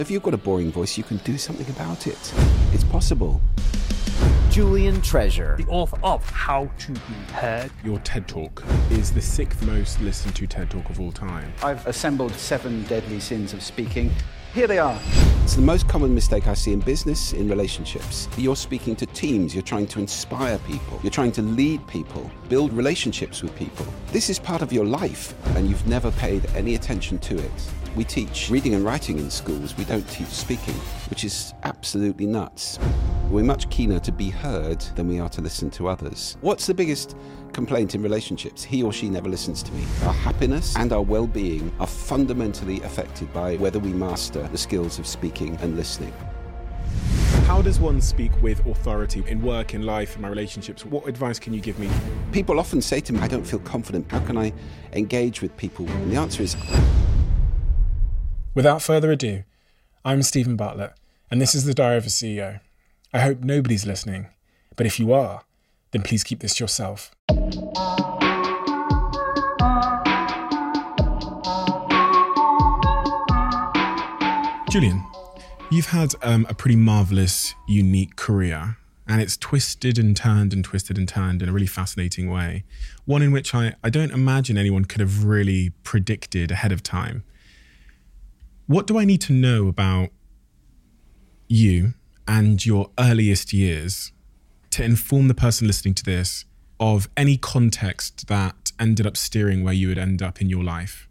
If you've got a boring voice, you can do something about it. It's possible. Julian Treasure, the author of How to Be Heard. Your TED Talk is the 6th most listened to TED Talk of all time. I've assembled 7 deadly sins of speaking. Here they are. It's the most common mistake I see in business, in relationships. You're speaking to teams, you're trying to inspire people, you're trying to lead people, build relationships with people. This is part of your life, and you've never paid any attention to it. We teach reading and writing in schools, we don't teach speaking, which is absolutely nuts. We're much keener to be heard than we are to listen to others. What's the biggest complaint in relationships? He or she never listens to me. Our happiness and our well-being are fundamentally affected by whether we master the skills of speaking and listening. How does one speak with authority in work, in life, in my relationships? What advice can you give me? People often say to me, I don't feel confident. How can I engage with people? And the answer is... Without further ado, I'm Stephen Bartlett, and this is the Diary of a CEO. I hope nobody's listening, but if you are, then please keep this to yourself. Julian, you've had a pretty marvellous, unique career, and it's twisted and turned and twisted and turned in a really fascinating way. One in which I don't imagine anyone could have really predicted ahead of time. What do I need to know about you and your earliest years to inform the person listening to this of any context that ended up steering where you would end up in your life?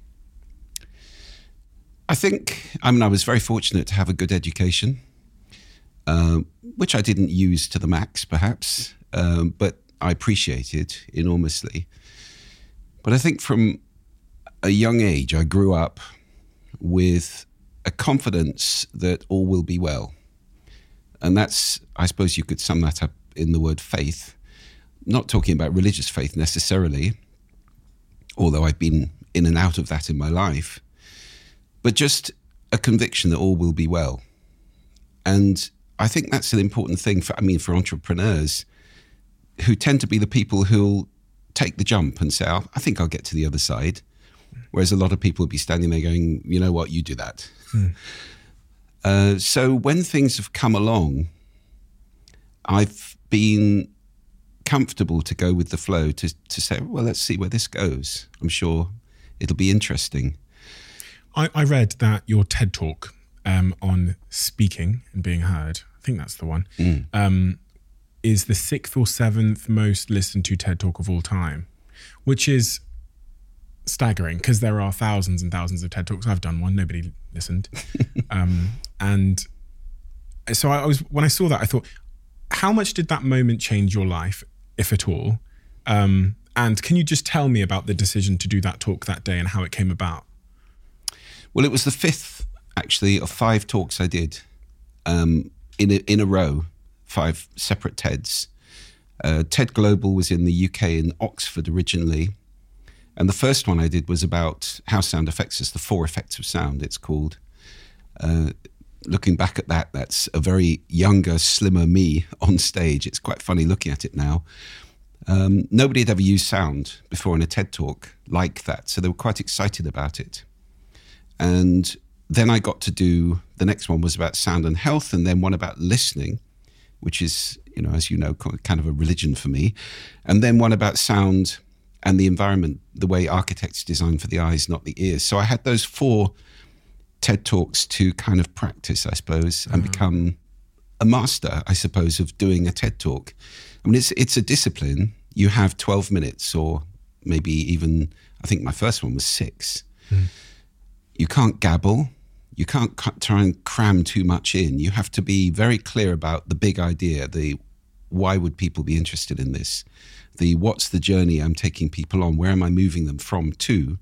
I was very fortunate to have a good education, which I didn't use to the max, perhaps, but I appreciated enormously. But I think from a young age, I grew up with a confidence that all will be well. And that's, I suppose you could sum that up in the word faith. Not talking about religious faith necessarily, although I've been in and out of that in my life, but just a conviction that all will be well. And I think that's an important thing for entrepreneurs who tend to be the people who'll take the jump and say, I think I'll get to the other side. Whereas a lot of people will be standing there going, you know what, you do that. So when things have come along, I've been comfortable to go with the flow, to say, well, let's see where this goes. I'm sure it'll be interesting. I read that your TED Talk on speaking and being heard, I think that's the one, is the 6th or 7th most listened to TED Talk of all time, which is staggering because there are thousands and thousands of TED Talks. I've done one, nobody listened. And so when I saw that, I thought, how much did that moment change your life, if at all? And can you just tell me about the decision to do that talk that day and how it came about? Well, it was the 5th, actually, of 5 talks I did in a row, 5 separate TEDs. TED Global was in the UK, in Oxford originally. And the first one I did was about how sound affects us, the 4 effects of sound, it's called. Looking back at that, that's a very younger, slimmer me on stage. It's quite funny looking at it now. Nobody had ever used sound before in a TED Talk like that, so they were quite excited about it. And then I got to do, the next one was about sound and health, and then one about listening, which is, as you know, kind of a religion for me. And then one about sound and the environment, the way architects design for the eyes, not the ears. So I had those 4 TED Talks to kind of practice, I suppose, and become a master, I suppose, of doing a TED Talk. I mean, it's a discipline. You have 12 minutes or maybe even, I think my first one was 6. You can't gabble. You can't try and cram too much in. You have to be very clear about the big idea, the why would people be interested in this? What's the journey I'm taking people on? Where am I moving them from to?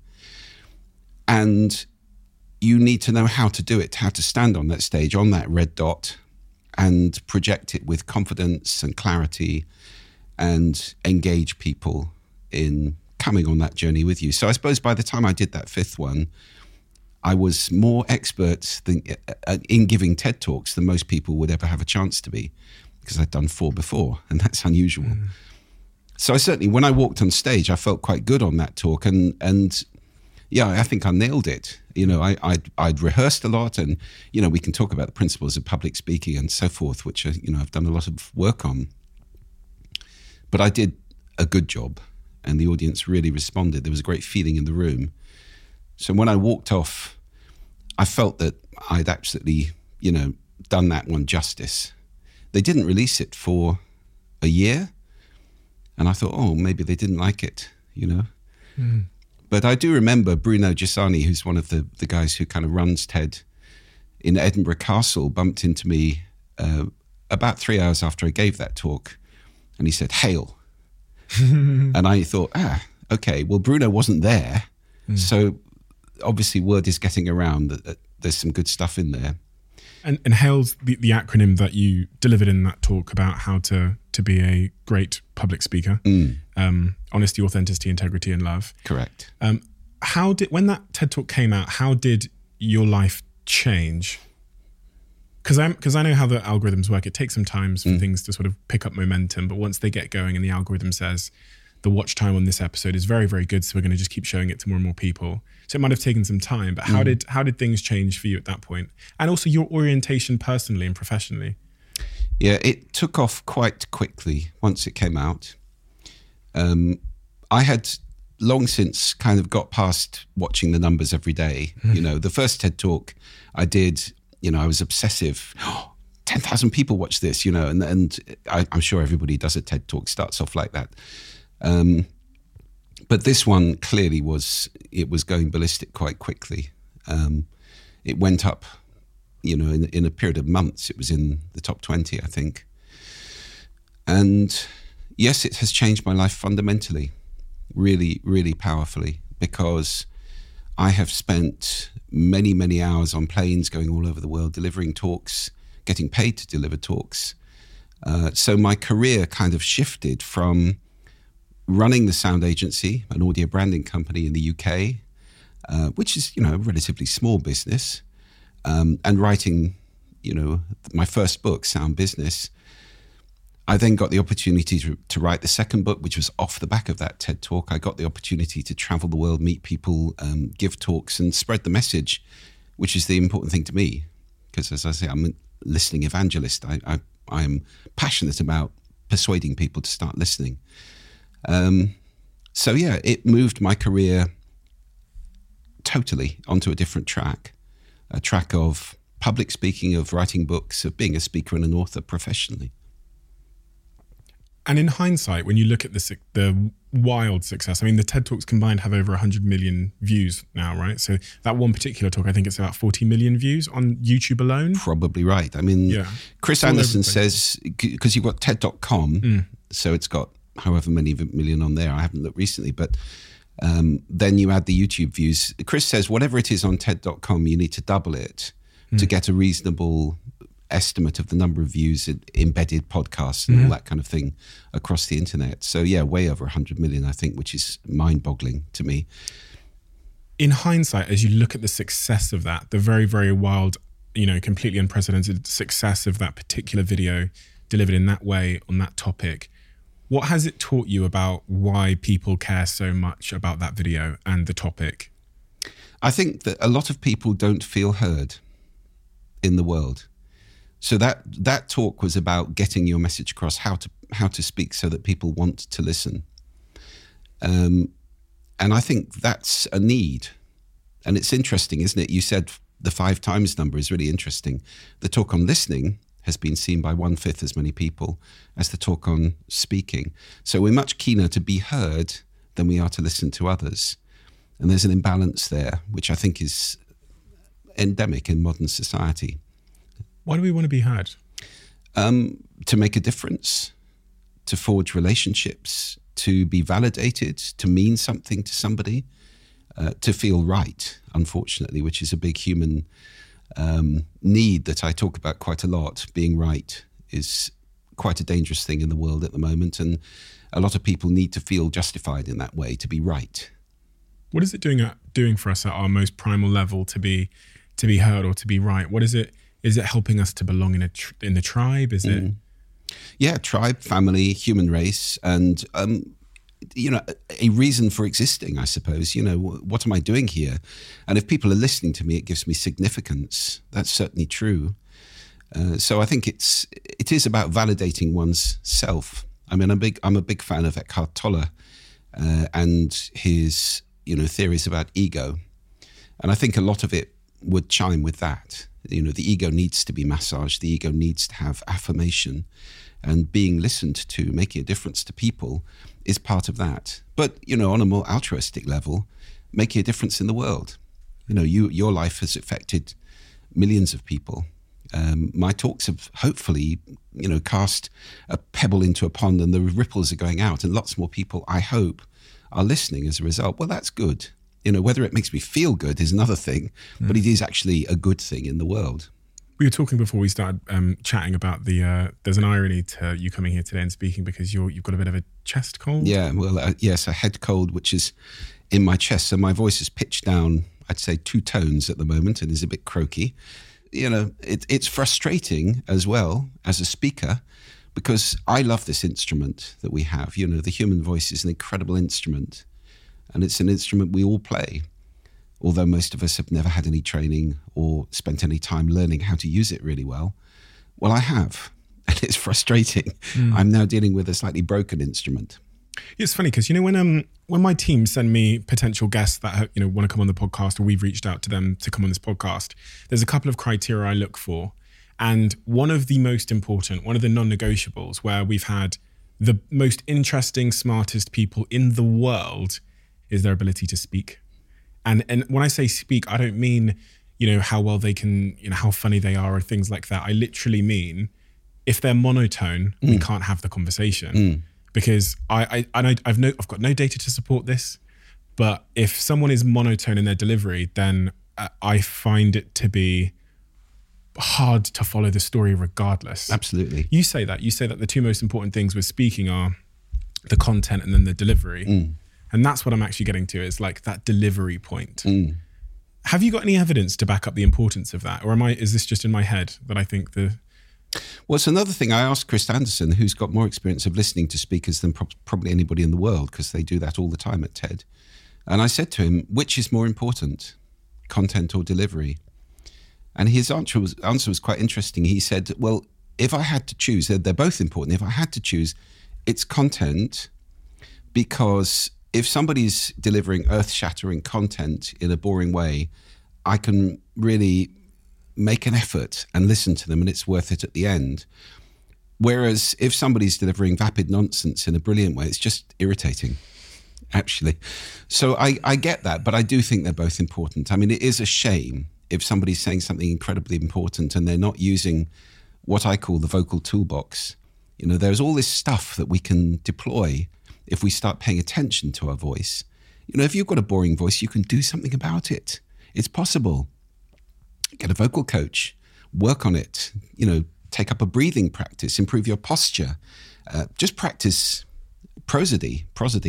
And you need to know how to do it, how to stand on that stage, on that red dot, and project it with confidence and clarity and engage people in coming on that journey with you. So I suppose by the time I did that 5th one, I was more expert in giving TED Talks than most people would ever have a chance to be, because I'd done 4 before, and that's unusual. So I certainly, when I walked on stage, I felt quite good on that talk. And yeah, I think I nailed it. I'd rehearsed a lot, and we can talk about the principles of public speaking and so forth, which I've done a lot of work on. But I did a good job, and the audience really responded. There was a great feeling in the room. So when I walked off, I felt that I'd absolutely, done that one justice. They didn't release it for a year, and I thought, oh, maybe they didn't like it, But I do remember Bruno Giussani, who's one of the guys who kind of runs TED in Edinburgh Castle, bumped into me about 3 hours after I gave that talk, and he said, "Hail." And I thought, okay, well, Bruno wasn't there. So obviously word is getting around that there's some good stuff in there. And HAIL's the acronym that you delivered in that talk about how to be a great public speaker. Honesty, authenticity, integrity, and love. Correct. When that TED Talk came out, how did your life change? Because I know how the algorithms work. It takes some time for things to sort of pick up momentum, but once they get going and the algorithm says the watch time on this episode is very, very good, so we're going to just keep showing it to more and more people. So it might have taken some time, but how did things change for you at that point? And also your orientation personally and professionally? Yeah, it took off quite quickly once it came out. I had long since kind of got past watching the numbers every day. The first TED Talk I did, I was obsessive. 10,000 people watch this, and I'm sure everybody does a TED Talk, starts off like that. But this one clearly was going ballistic quite quickly. It went up, in a period of months. It was in the top 20, I think. And yes, it has changed my life fundamentally, really, really powerfully, because I have spent many, many hours on planes going all over the world, delivering talks, getting paid to deliver talks. So my career kind of shifted from running the sound agency, an audio branding company in the UK, which is, a relatively small business, and writing, my first book, Sound Business. I then got the opportunity to write the second book, which was off the back of that TED Talk. I got the opportunity to travel the world, meet people, give talks, and spread the message, which is the important thing to me. Because as I say, I'm a listening evangelist. I am passionate about persuading people to start listening. So yeah, it moved my career totally onto a different track, a track of public speaking, of writing books, of being a speaker and an author professionally. And in hindsight, when you look at the wild success, I mean, the TED Talks combined have over 100 million views now, right? So that one particular talk, I think it's about 40 million views on YouTube alone. Probably right. I mean, Chris Anderson says, because you've got TED.com, so it's got however many million on there. I haven't looked recently, but then you add the YouTube views. Chris says, whatever it is on TED.com, you need to double it to get a reasonable estimate of the number of views in embedded podcasts and all that kind of thing across the internet. So yeah, way over 100 million, I think, which is mind-boggling to me. In hindsight, as you look at the success of that, the very, very wild, completely unprecedented success of that particular video delivered in that way on that topic, what has it taught you about why people care so much about that video and the topic? I think that a lot of people don't feel heard in the world. So that talk was about getting your message across, how to speak so that people want to listen. And I think that's a need. And it's interesting, isn't it? You said the 5 times number is really interesting. The talk on listening has been seen by 1/5 as many people as the talk on speaking. So we're much keener to be heard than we are to listen to others. And there's an imbalance there, which I think is endemic in modern society. Why do we want to be heard? To make a difference, to forge relationships, to be validated, to mean something to somebody, to feel right, unfortunately, which is a big human need that I talk about quite a lot. Being right is quite a dangerous thing in the world at the moment, and a lot of people need to feel justified in that way, to be right. What is it doing for us at our most primal level to be heard or to be right? What is it? Is it helping us to belong in the tribe? Is it? Yeah, tribe, family, human race. And a reason for existing, I suppose. What am I doing here? And if people are listening to me, it gives me significance. That's certainly true. So I think it is about validating one's self. I mean, I'm a big fan of Eckhart Tolle and his theories about ego, and I think a lot of it would chime with that. The ego needs to be massaged. The ego needs to have affirmation, and being listened to, making a difference to people, is part of that. But on a more altruistic level, making a difference in the world. Your life has affected millions of people. My talks have hopefully, cast a pebble into a pond, and the ripples are going out, and lots more people, I hope, are listening as a result. Well, that's good. Whether it makes me feel good is another thing, but it is actually a good thing in the world. We were talking before we started chatting about there's an irony to you coming here today and speaking because you've got a bit of a chest cold. Yeah, well, yes, a head cold, which is in my chest. So my voice is pitched down, I'd say 2 tones at the moment, and is a bit croaky. It's frustrating as well as a speaker, because I love this instrument that we have. The human voice is an incredible instrument, and it's an instrument we all play, although most of us have never had any training or spent any time learning how to use it really well. Well, I have, and it's frustrating. I'm now dealing with a slightly broken instrument. It's funny because when my team send me potential guests that want to come on the podcast, or we've reached out to them to come on this podcast, there's a couple of criteria I look for, and one of the most important, one of the non-negotiables, where we've had the most interesting, smartest people in the world, is their ability to speak. And when I say speak, I don't mean how well they can, how funny they are or things like that. I literally mean if they're monotone, we can't have the conversation. Because I've got no data to support this, but if someone is monotone in their delivery, then I find it to be hard to follow the story regardless. Absolutely. You say that the 2 most important things with speaking are the content and then the delivery. And that's what I'm actually getting to, is like that delivery point. Have you got any evidence to back up the importance of that? Or is this just in my head that I think Well, it's another thing. I asked Chris Anderson, who's got more experience of listening to speakers than probably anybody in the world, because they do that all the time at TED. And I said to him, which is more important, content or delivery? And his answer was quite interesting. He said, well, if I had to choose, they're both important. If I had to choose, it's content, because if somebody's delivering earth-shattering content in a boring way, I can really make an effort and listen to them, and it's worth it at the end. Whereas if somebody's delivering vapid nonsense in a brilliant way, it's just irritating, actually. So I get that, but I do think they're both important. I mean, it is a shame if somebody's saying something incredibly important and they're not using what I call the vocal toolbox. There's all this stuff that we can deploy if we start paying attention to our voice. If you've got a boring voice, you can do something about it. It's possible. Get a vocal coach, work on it, take up a breathing practice, improve your posture, just practice prosody,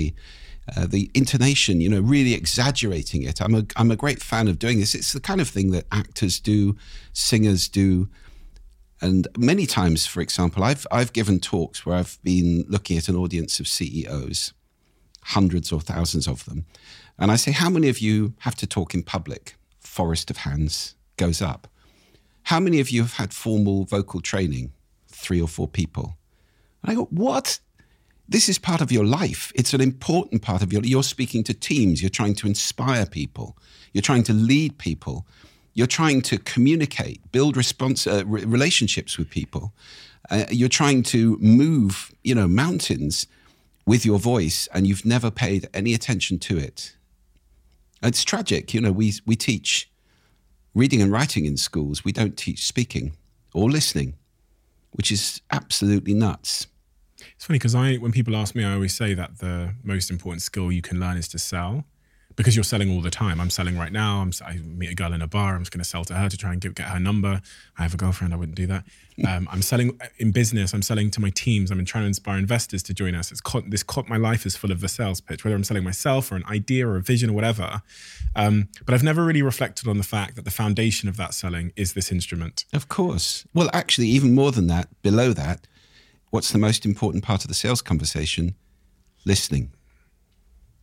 the intonation, really exaggerating it. I'm a great fan of doing this. It's the kind of thing that actors do, singers do. And many times, for example, I've given talks where I've been looking at an audience of CEOs, hundreds or thousands of them. And I say, how many of you have to talk in public? Forest of hands goes up. How many of you have had formal vocal training? 3 or 4 people. And I go, what? This is part of your life. It's an important part of you're speaking to teams. You're trying to inspire people. You're trying to lead people. You're trying to communicate, build relationships with people. You're trying to move, mountains with your voice, and you've never paid any attention to it. It's tragic. We teach reading and writing in schools. We don't teach speaking or listening, which is absolutely nuts. It's funny because when people ask me, I always say that the most important skill you can learn is to sell, because you're selling all the time. I'm selling right now. I meet a girl in a bar. I'm just going to sell to her to try and get her number. I have a girlfriend. I wouldn't do that. I'm selling in business. I'm selling to my teams. I'm trying to inspire investors to join us. My life is full of the sales pitch, whether I'm selling myself or an idea or a vision or whatever. But I've never really reflected on the fact that the foundation of that selling is this instrument. Of course. Well, actually, even more than that, below that, what's the most important part of the sales conversation? Listening.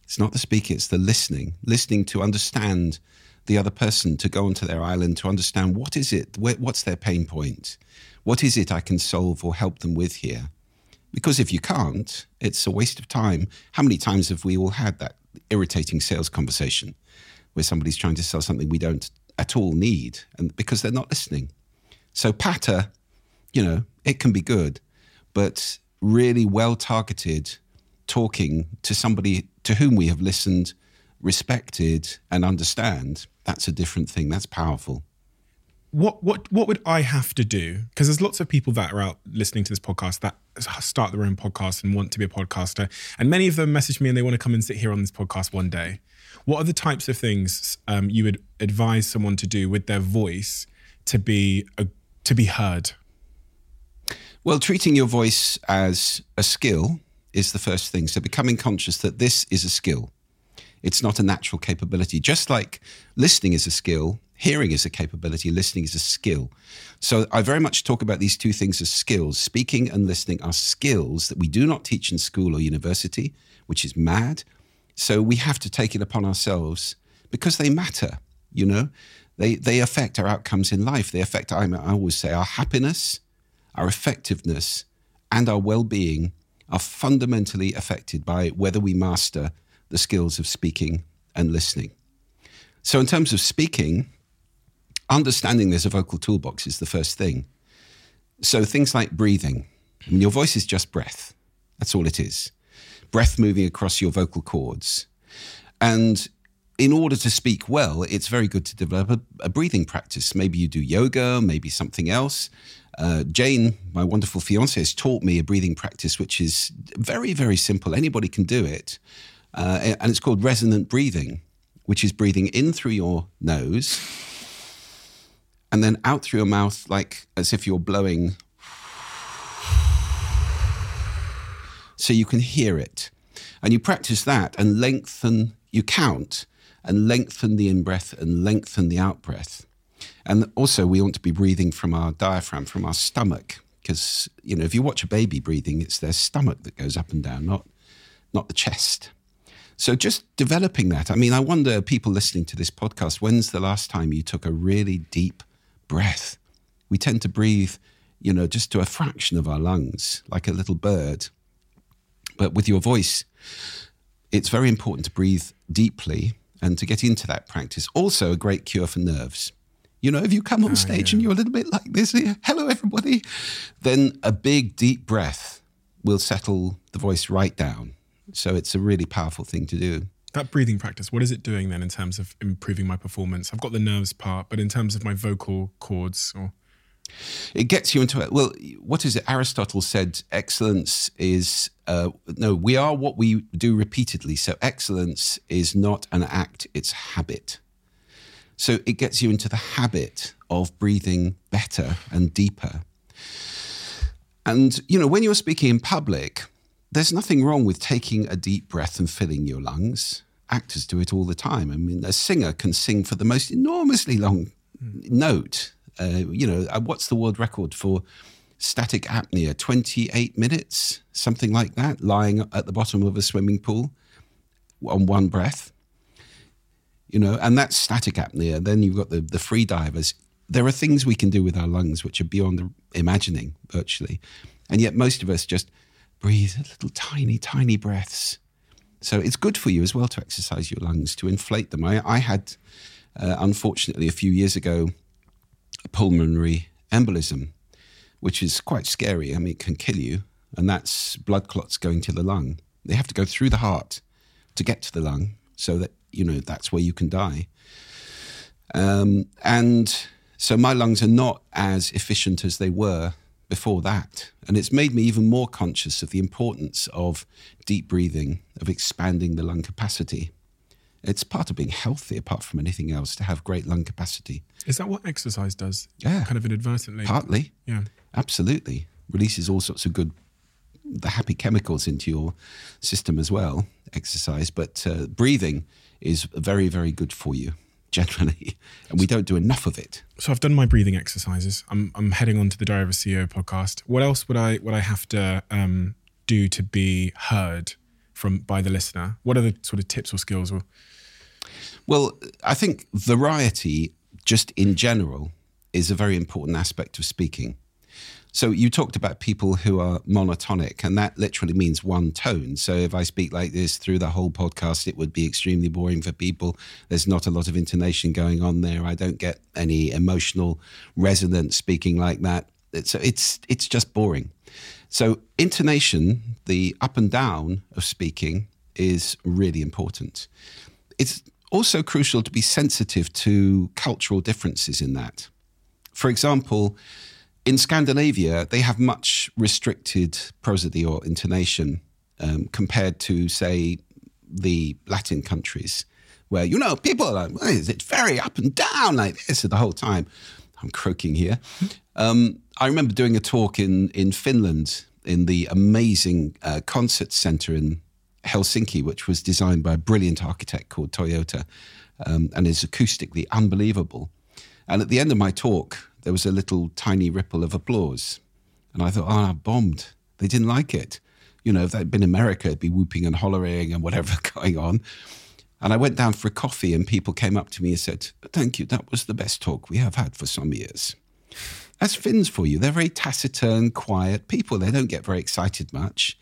It's not the speaking, it's the listening to understand the other person, to go onto their island, to understand what is it, what's their pain point, what is it I can solve or help them with here. Because if you can't, it's a waste of time. How many times have we all had that irritating sales conversation where somebody's trying to sell something we don't at all need, and because they're not listening? So patter, it can be good, but really well-targeted talking to somebody to whom we have listened, respected, and understand, that's a different thing. That's powerful. What would I have to do? Because there's lots of people that are out listening to this podcast that start their own podcast and want to be a podcaster. And many of them message me and they want to come and sit here on this podcast one day. What are the types of things you would advise someone to do with their voice to be heard? Well, treating your voice as a skill is the first thing. So becoming conscious that this is a skill. It's not a natural capability. Just like listening is a skill, hearing is a capability, listening is a skill. So I very much talk about these two things as skills. Speaking and listening are skills that we do not teach in school or university, which is mad. So we have to take it upon ourselves because they matter, They affect our outcomes in life. They affect, I always say, our happiness, our effectiveness, and our well-being are fundamentally affected by whether we master the skills of speaking and listening. So in terms of speaking, understanding there's a vocal toolbox is the first thing. So things like breathing. Your voice is just breath. That's all it is. Breath moving across your vocal cords. And in order to speak well, it's very good to develop a breathing practice. Maybe you do yoga, maybe something else. Jane, my wonderful fiancée, has taught me a breathing practice, which is very, very simple. Anybody can do it. And it's called resonant breathing, which is breathing in through your nose and then out through your mouth, like as if you're blowing. So you can hear it. And you practice that and you count and lengthen the in-breath and lengthen the out-breath. And also we want to be breathing from our diaphragm, from our stomach, because, if you watch a baby breathing, it's their stomach that goes up and down, not the chest. So just developing that. I wonder, people listening to this podcast, when's the last time you took a really deep breath? We tend to breathe, just to a fraction of our lungs, like a little bird. But with your voice, it's very important to breathe deeply and to get into that practice. Also a great cure for nerves. If you come on stage and you're a little bit like this, hello everybody, then a big deep breath will settle the voice right down. So it's a really powerful thing to do. That breathing practice, what is it doing then in terms of improving my performance? I've got the nerves part, but in terms of my vocal cords or... It gets you into it. Well, what is it? Aristotle said excellence is, we are what we do repeatedly. So excellence is not an act, it's habit. So it gets you into the habit of breathing better and deeper. And, when you're speaking in public, there's nothing wrong with taking a deep breath and filling your lungs. Actors do it all the time. A singer can sing for the most enormously long note. What's the world record for static apnea? 28 minutes, something like that, lying at the bottom of a swimming pool on one breath. And that's static apnea. Then you've got the free divers. There are things we can do with our lungs which are beyond the imagining, virtually. And yet most of us just breathe little tiny, tiny breaths. So it's good for you as well to exercise your lungs, to inflate them. I had, unfortunately, a few years ago, a pulmonary embolism, which is quite scary. It can kill you. And that's blood clots going to the lung. They have to go through the heart to get to the lung so that, that's where you can die. And so my lungs are not as efficient as they were before that. And it's made me even more conscious of the importance of deep breathing, of expanding the lung capacity. It's part of being healthy, apart from anything else, to have great lung capacity. Is that what exercise does? Yeah. Kind of inadvertently? Partly. Yeah. Absolutely. Releases all sorts of the happy chemicals into your system as well, exercise. But breathing is very, very good for you, generally. And we don't do enough of it. So I've done my breathing exercises. I'm heading on to the Diary of a CEO podcast. What else would I have to do to be heard by the listener? What are the sort of tips or skills? Well, I think variety, just in general, is a very important aspect of speaking. So you talked about people who are monotonic, and that literally means one tone. So if I speak like this through the whole podcast, it would be extremely boring for people. There's not a lot of intonation going on there. I don't get any emotional resonance speaking like that. It's just boring. So intonation, the up and down of speaking, is really important. It's also crucial to be sensitive to cultural differences in that. For example, in Scandinavia, they have much restricted prosody or intonation compared to, say, the Latin countries, where, people are like, it's very up and down like this the whole time. I'm croaking here. I remember doing a talk in Finland in the amazing concert center in Helsinki, which was designed by a brilliant architect called Toyota and is acoustically unbelievable. And at the end of my talk, there was a little tiny ripple of applause. And I thought, I bombed. They didn't like it. If they'd been in America, it'd be whooping and hollering and whatever going on. And I went down for a coffee and people came up to me and said, thank you, that was the best talk we have had for some years. That's Finns for you. They're very taciturn, quiet people. They don't get very excited much.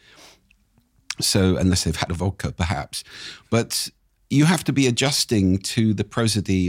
So, unless they've had a vodka, perhaps. But you have to be adjusting to the prosody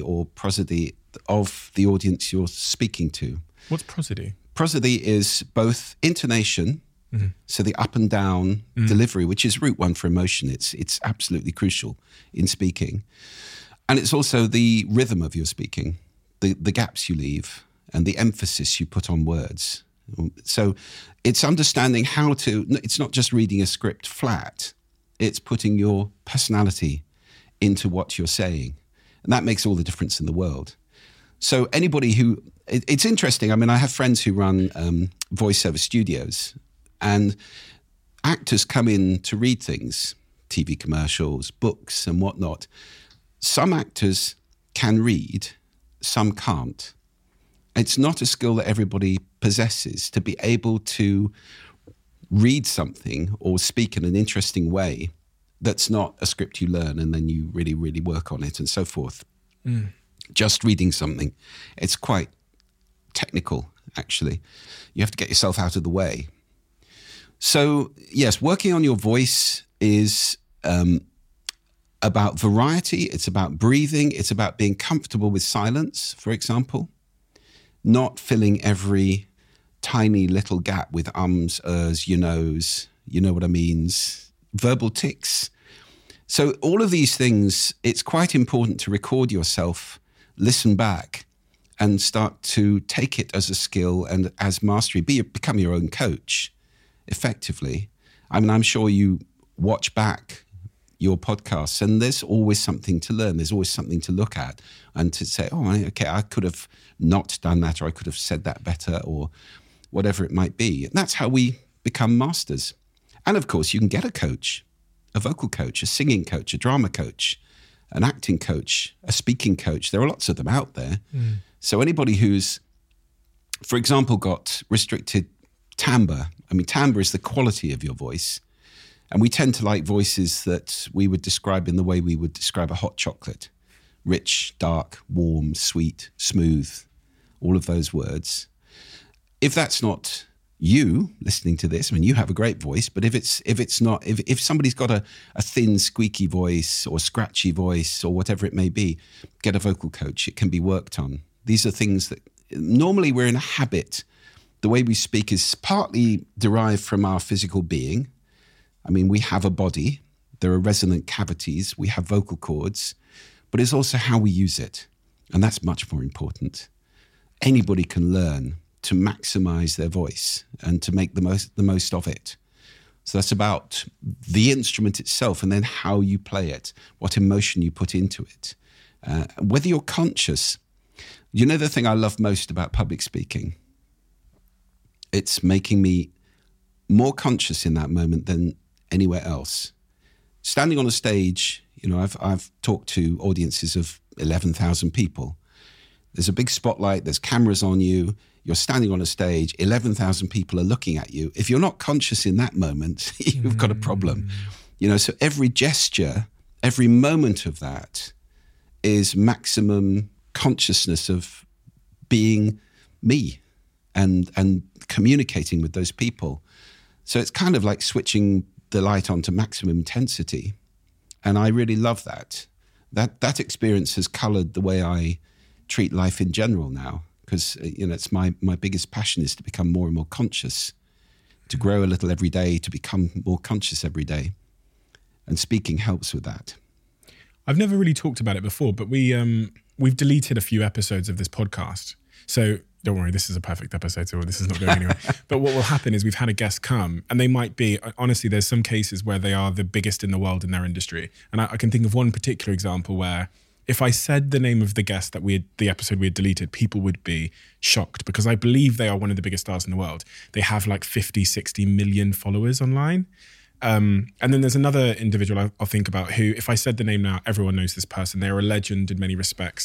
of the audience you're speaking to. What's prosody? Prosody is both intonation, so the up and down delivery, which is route one for emotion. It's absolutely crucial in speaking. And it's also the rhythm of your speaking, the gaps you leave and the emphasis you put on words. So it's understanding it's not just reading a script flat, it's putting your personality into what you're saying. And that makes all the difference in the world. So anybody it's interesting. I mean, I have friends who run voiceover studios, and actors come in to read things, TV commercials, books and whatnot. Some actors can read, some can't. It's not a skill that everybody possesses, to be able to read something or speak in an interesting way that's not a script you learn and then you really, really work on it and so forth. Just reading something, it's quite technical, actually. You have to get yourself out of the way. So, yes, working on your voice is about variety. It's about breathing. It's about being comfortable with silence, for example. Not filling every tiny little gap with ums, ers, you know what I means, verbal tics. So all of these things, it's quite important to record yourself, listen back, and start to take it as a skill and as mastery. Become your own coach, effectively. I mean, I'm sure you watch back your podcasts and there's always something to learn. There's always something to look at and to say, oh, okay, I could have not done that, or I could have said that better, or whatever it might be. And that's how we become masters. And of course, you can get a coach, a vocal coach, a singing coach, a drama coach, an acting coach, a speaking coach. There are lots of them out there. So anybody who's, for example, got restricted timbre. I mean, timbre is the quality of your voice. And we tend to like voices that we would describe in the way we would describe a hot chocolate. Rich, dark, warm, sweet, smooth, all of those words. If that's not you listening to this, I mean, you have a great voice, but if somebody's got a thin, squeaky voice or scratchy voice or whatever it may be, get a vocal coach. It can be worked on. These are things that normally we're in a habit. The way we speak is partly derived from our physical being. I mean, we have a body, there are resonant cavities, we have vocal cords, but it's also how we use it. And that's much more important. Anybody can learn to maximize their voice and to make the most of it. So that's about the instrument itself and then how you play it, what emotion you put into it. Whether you're conscious. You know the thing I love most about public speaking? It's making me more conscious in that moment than anywhere else. Standing on a stage, I've talked to audiences of 11,000 people. There's a big spotlight, there's cameras on you, you're standing on a stage, 11,000 people are looking at you. If you're not conscious in that moment, you've got a problem. So every gesture, every moment of that is maximum consciousness of being me and communicating with those people. So it's kind of like switching the light on to maximum intensity. And I really love that. That experience has colored the way I treat life in general now, because it's my biggest passion is to become more and more conscious, to grow a little every day, to become more conscious every day. And speaking helps with that. I've never really talked about it before, but we've deleted a few episodes of this podcast. So don't worry, this is a perfect episode, so this is not going anywhere. But what will happen is we've had a guest come, and they might be, honestly, there's some cases where they are the biggest in the world in their industry. And I can think of one particular example where if I said the name of the guest that the episode we had deleted, people would be shocked, because I believe they are one of the biggest stars in the world. They have like 50, 60 million followers online. And then there's another individual I'll think about who, if I said the name now, everyone knows this person. They're a legend in many respects.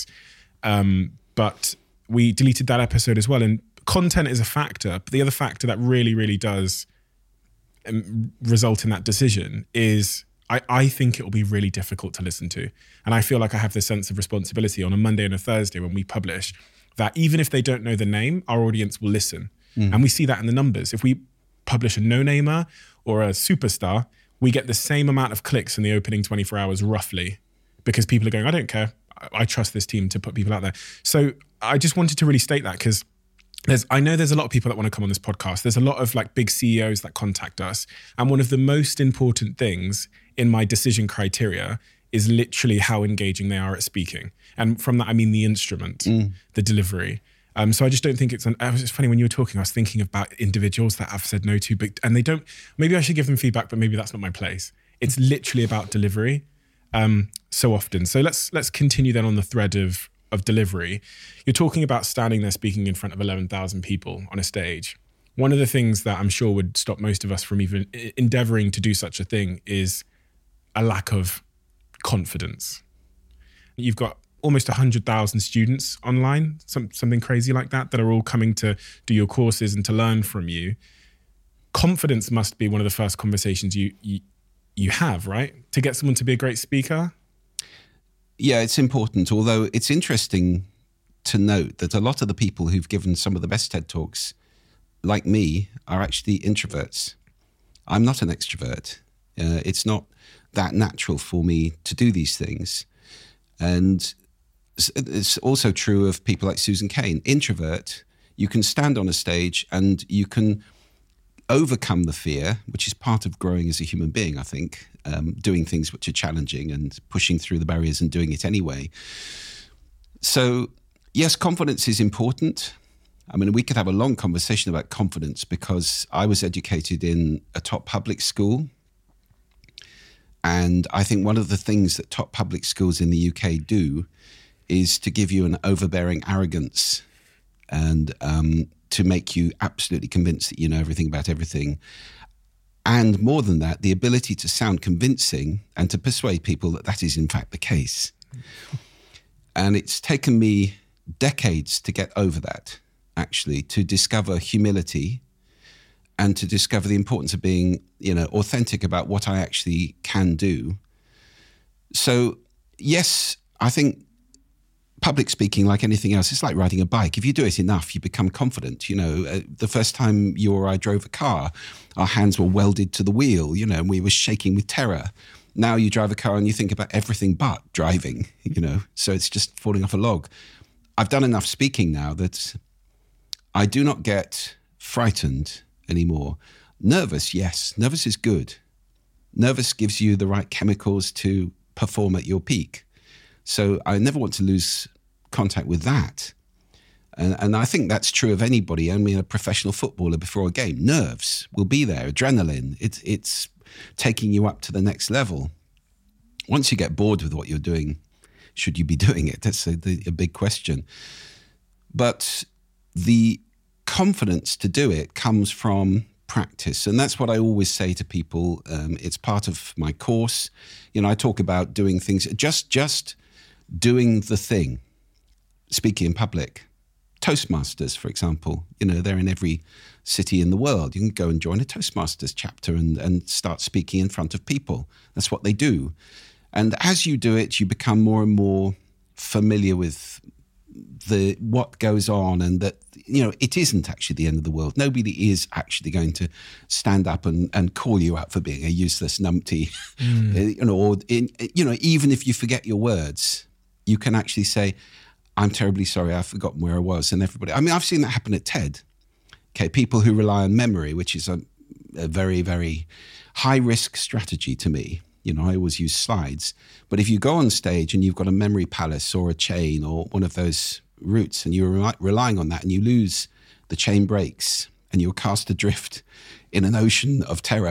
But we deleted that episode as well. And content is a factor. But the other factor that really, really does result in that decision is I think it will be really difficult to listen to. And I feel like I have this sense of responsibility on a Monday and a Thursday when we publish, that even if they don't know the name, our audience will listen. And we see that in the numbers. If we publish a no-namer or a superstar, we get the same amount of clicks in the opening 24 hours roughly, because people are going, I don't care. I trust this team to put people out there. So I just wanted to really state that, because I know there's a lot of people that want to come on this podcast. There's a lot of like big CEOs that contact us. And one of the most important things in my decision criteria is literally how engaging they are at speaking. And from that, I mean the instrument, the delivery. So I just don't think it's funny when you were talking, I was thinking about individuals that I've said no to, and they don't, maybe I should give them feedback, but maybe that's not my place. It's literally about delivery so often. So let's continue then on the thread of delivery. You're talking about standing there speaking in front of 11,000 people on a stage. One of the things that I'm sure would stop most of us from even endeavoring to do such a thing is a lack of confidence. You've got almost 100,000 students online, something crazy like that are all coming to do your courses and to learn from you. Confidence must be one of the first conversations you have, right? To get someone to be a great speaker? Yeah, it's important. Although it's interesting to note that a lot of the people who've given some of the best TED Talks, like me, are actually introverts. I'm not an extrovert. It's not that natural for me to do these things. And it's also true of people like Susan Cain. Introvert, you can stand on a stage and you can overcome the fear, which is part of growing as a human being, I think, doing things which are challenging and pushing through the barriers and doing it anyway. So, yes, confidence is important. I mean, we could have a long conversation about confidence, because I was educated in a top public school. And I think one of the things that top public schools in the UK do is to give you an overbearing arrogance and to make you absolutely convinced that you know everything about everything. And more than that, the ability to sound convincing and to persuade people that that is in fact the case. And it's taken me decades to get over that, actually, to discover humility and to discover the importance of being, authentic about what I actually can do. So, yes, I think public speaking, like anything else, it's like riding a bike. If you do it enough, you become confident. The first time you or I drove a car, our hands were welded to the wheel, and we were shaking with terror. Now you drive a car and you think about everything but driving, so it's just falling off a log. I've done enough speaking now that I do not get frightened anymore. Nervous, yes. Nervous is good. Nervous gives you the right chemicals to perform at your peak. So I never want to lose contact with that. And I think that's true of anybody. I mean, a professional footballer before a game. Nerves will be there. Adrenaline. It's taking you up to the next level. Once you get bored with what you're doing, should you be doing it? That's a big question. But the confidence to do it comes from practice. And that's what I always say to people. It's part of my course. I talk about doing things, just doing the thing, speaking in public, Toastmasters, for example, they're in every city in the world. You can go and join a Toastmasters chapter and start speaking in front of people. That's what they do. And as you do it, you become more and more familiar with what goes on, and that, it isn't actually the end of the world. Nobody is actually going to stand up and call you out for being a useless numpty. Even if you forget your words, you can actually say, I'm terribly sorry, I've forgotten where I was. And everybody, I've seen that happen at TED. Okay, people who rely on memory, which is a very, very high risk strategy to me. I always use slides. But if you go on stage and you've got a memory palace or a chain or one of those routes, and you're relying on that, and you lose, the chain breaks and you're cast adrift in an ocean of terror.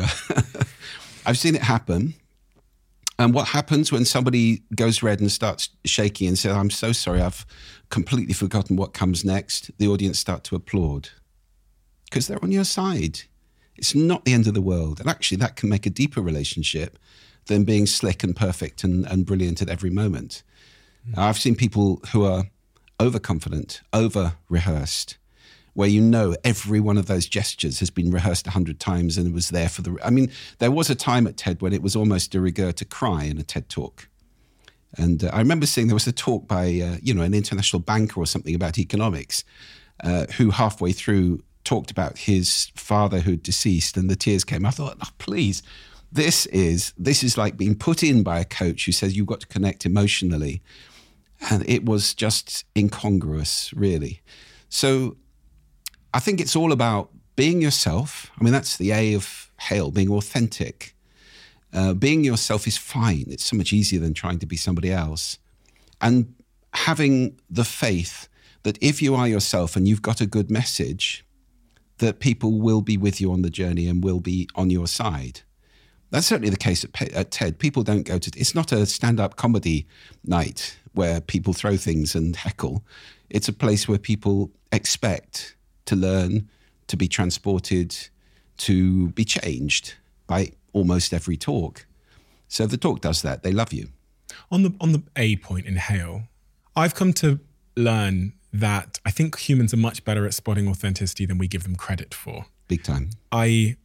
I've seen it happen. And what happens when somebody goes red and starts shaking and says, I'm so sorry, I've completely forgotten what comes next? The audience start to applaud because they're on your side. It's not the end of the world. And actually that can make a deeper relationship than being slick and perfect and brilliant at every moment. I've seen people who are overconfident, over-rehearsed, where every one of those gestures has been rehearsed 100 times and it was there for there was a time at TED when it was almost de rigueur to cry in a TED talk. And I remember seeing there was a talk by, an international banker or something about economics, who halfway through talked about his father who'd deceased, and the tears came. I thought, oh, please, this is like being put in by a coach who says you've got to connect emotionally. And it was just incongruous, really. So I think it's all about being yourself. That's the A of HAIL, being authentic. Being yourself is fine. It's so much easier than trying to be somebody else. And having the faith that if you are yourself and you've got a good message, that people will be with you on the journey and will be on your side. That's certainly the case at TED. People don't go to... It's not a stand-up comedy night where people throw things and heckle. It's a place where people expect to learn, to be transported, to be changed by almost every talk. So if the talk does that, they love you. On the A point in HAIL, I've come to learn that I think humans are much better at spotting authenticity than we give them credit for. Big time. I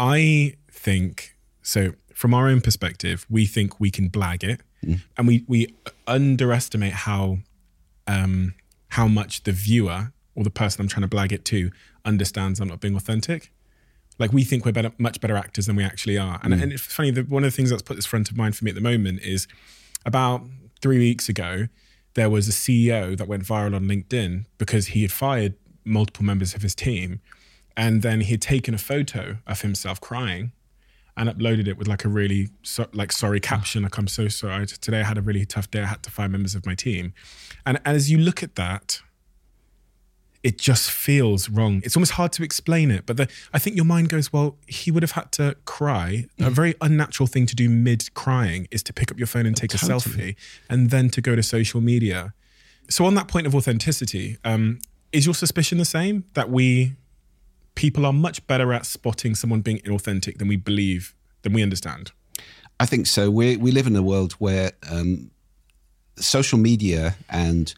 think, so from our own perspective, we think we can blag it, and we underestimate how much the viewer or the person I'm trying to blag it to understands I'm not being authentic. Like, we think we're much better actors than we actually are. And it's funny that one of the things that's put this front of mind for me at the moment is about 3 weeks ago, there was a CEO that went viral on LinkedIn because he had fired multiple members of his team. And then he had taken a photo of himself crying and uploaded it with like a really sorry caption. Like, I'm so sorry. Today I had a really tough day. I had to fire members of my team. And as you look at that, it just feels wrong. It's almost hard to explain it. But I think your mind goes, well, he would have had to cry. A very unnatural thing to do mid-crying is to pick up your phone and take a selfie and then to go to social media. So on that point of authenticity, is your suspicion the same? That people are much better at spotting someone being inauthentic than we believe, than we understand? I think so. We live in a world where social media and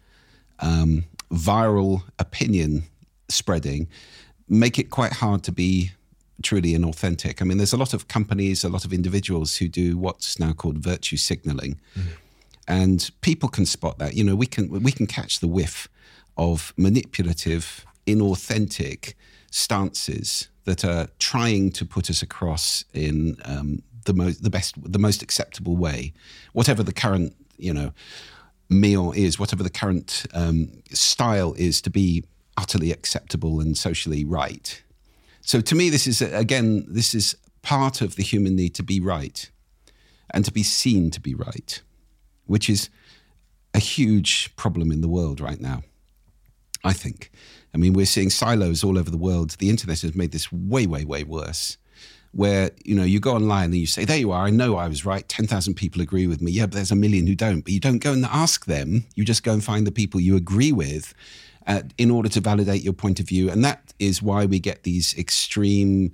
viral opinion spreading make it quite hard to be truly inauthentic. There's a lot of companies, a lot of individuals who do what's now called virtue signaling. And people can spot that. We can catch the whiff of manipulative, inauthentic stances that are trying to put us across in the most acceptable way, whatever the current, meal is, whatever the current style is to be utterly acceptable and socially right. So to me, this is part of the human need to be right and to be seen to be right, which is a huge problem in the world right now, I think. We're seeing silos all over the world. The internet has made this way, way, way worse, where, you go online and you say, there you are, I know I was right, 10,000 people agree with me. Yeah, but there's a million who don't. But you don't go and ask them. You just go and find the people you agree with in order to validate your point of view. And that is why we get these extreme,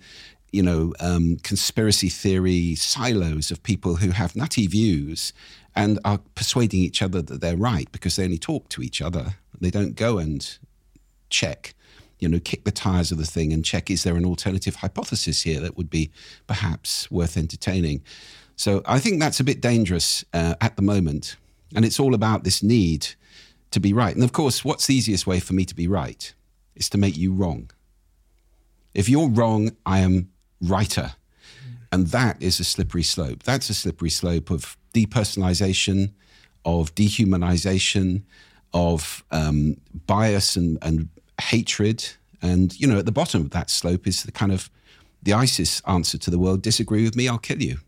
conspiracy theory silos of people who have nutty views and are persuading each other that they're right because they only talk to each other. They don't go and check, kick the tires of the thing and check, is there an alternative hypothesis here that would be perhaps worth entertaining? So I think that's a bit dangerous at the moment. And it's all about this need to be right. And of course, what's the easiest way for me to be right? Is to make you wrong. If you're wrong, I am righter. And that is a slippery slope. That's a slippery slope of depersonalization, of dehumanization, of bias and hatred. And, at the bottom of that slope is the ISIS answer to the world: disagree with me, I'll kill you.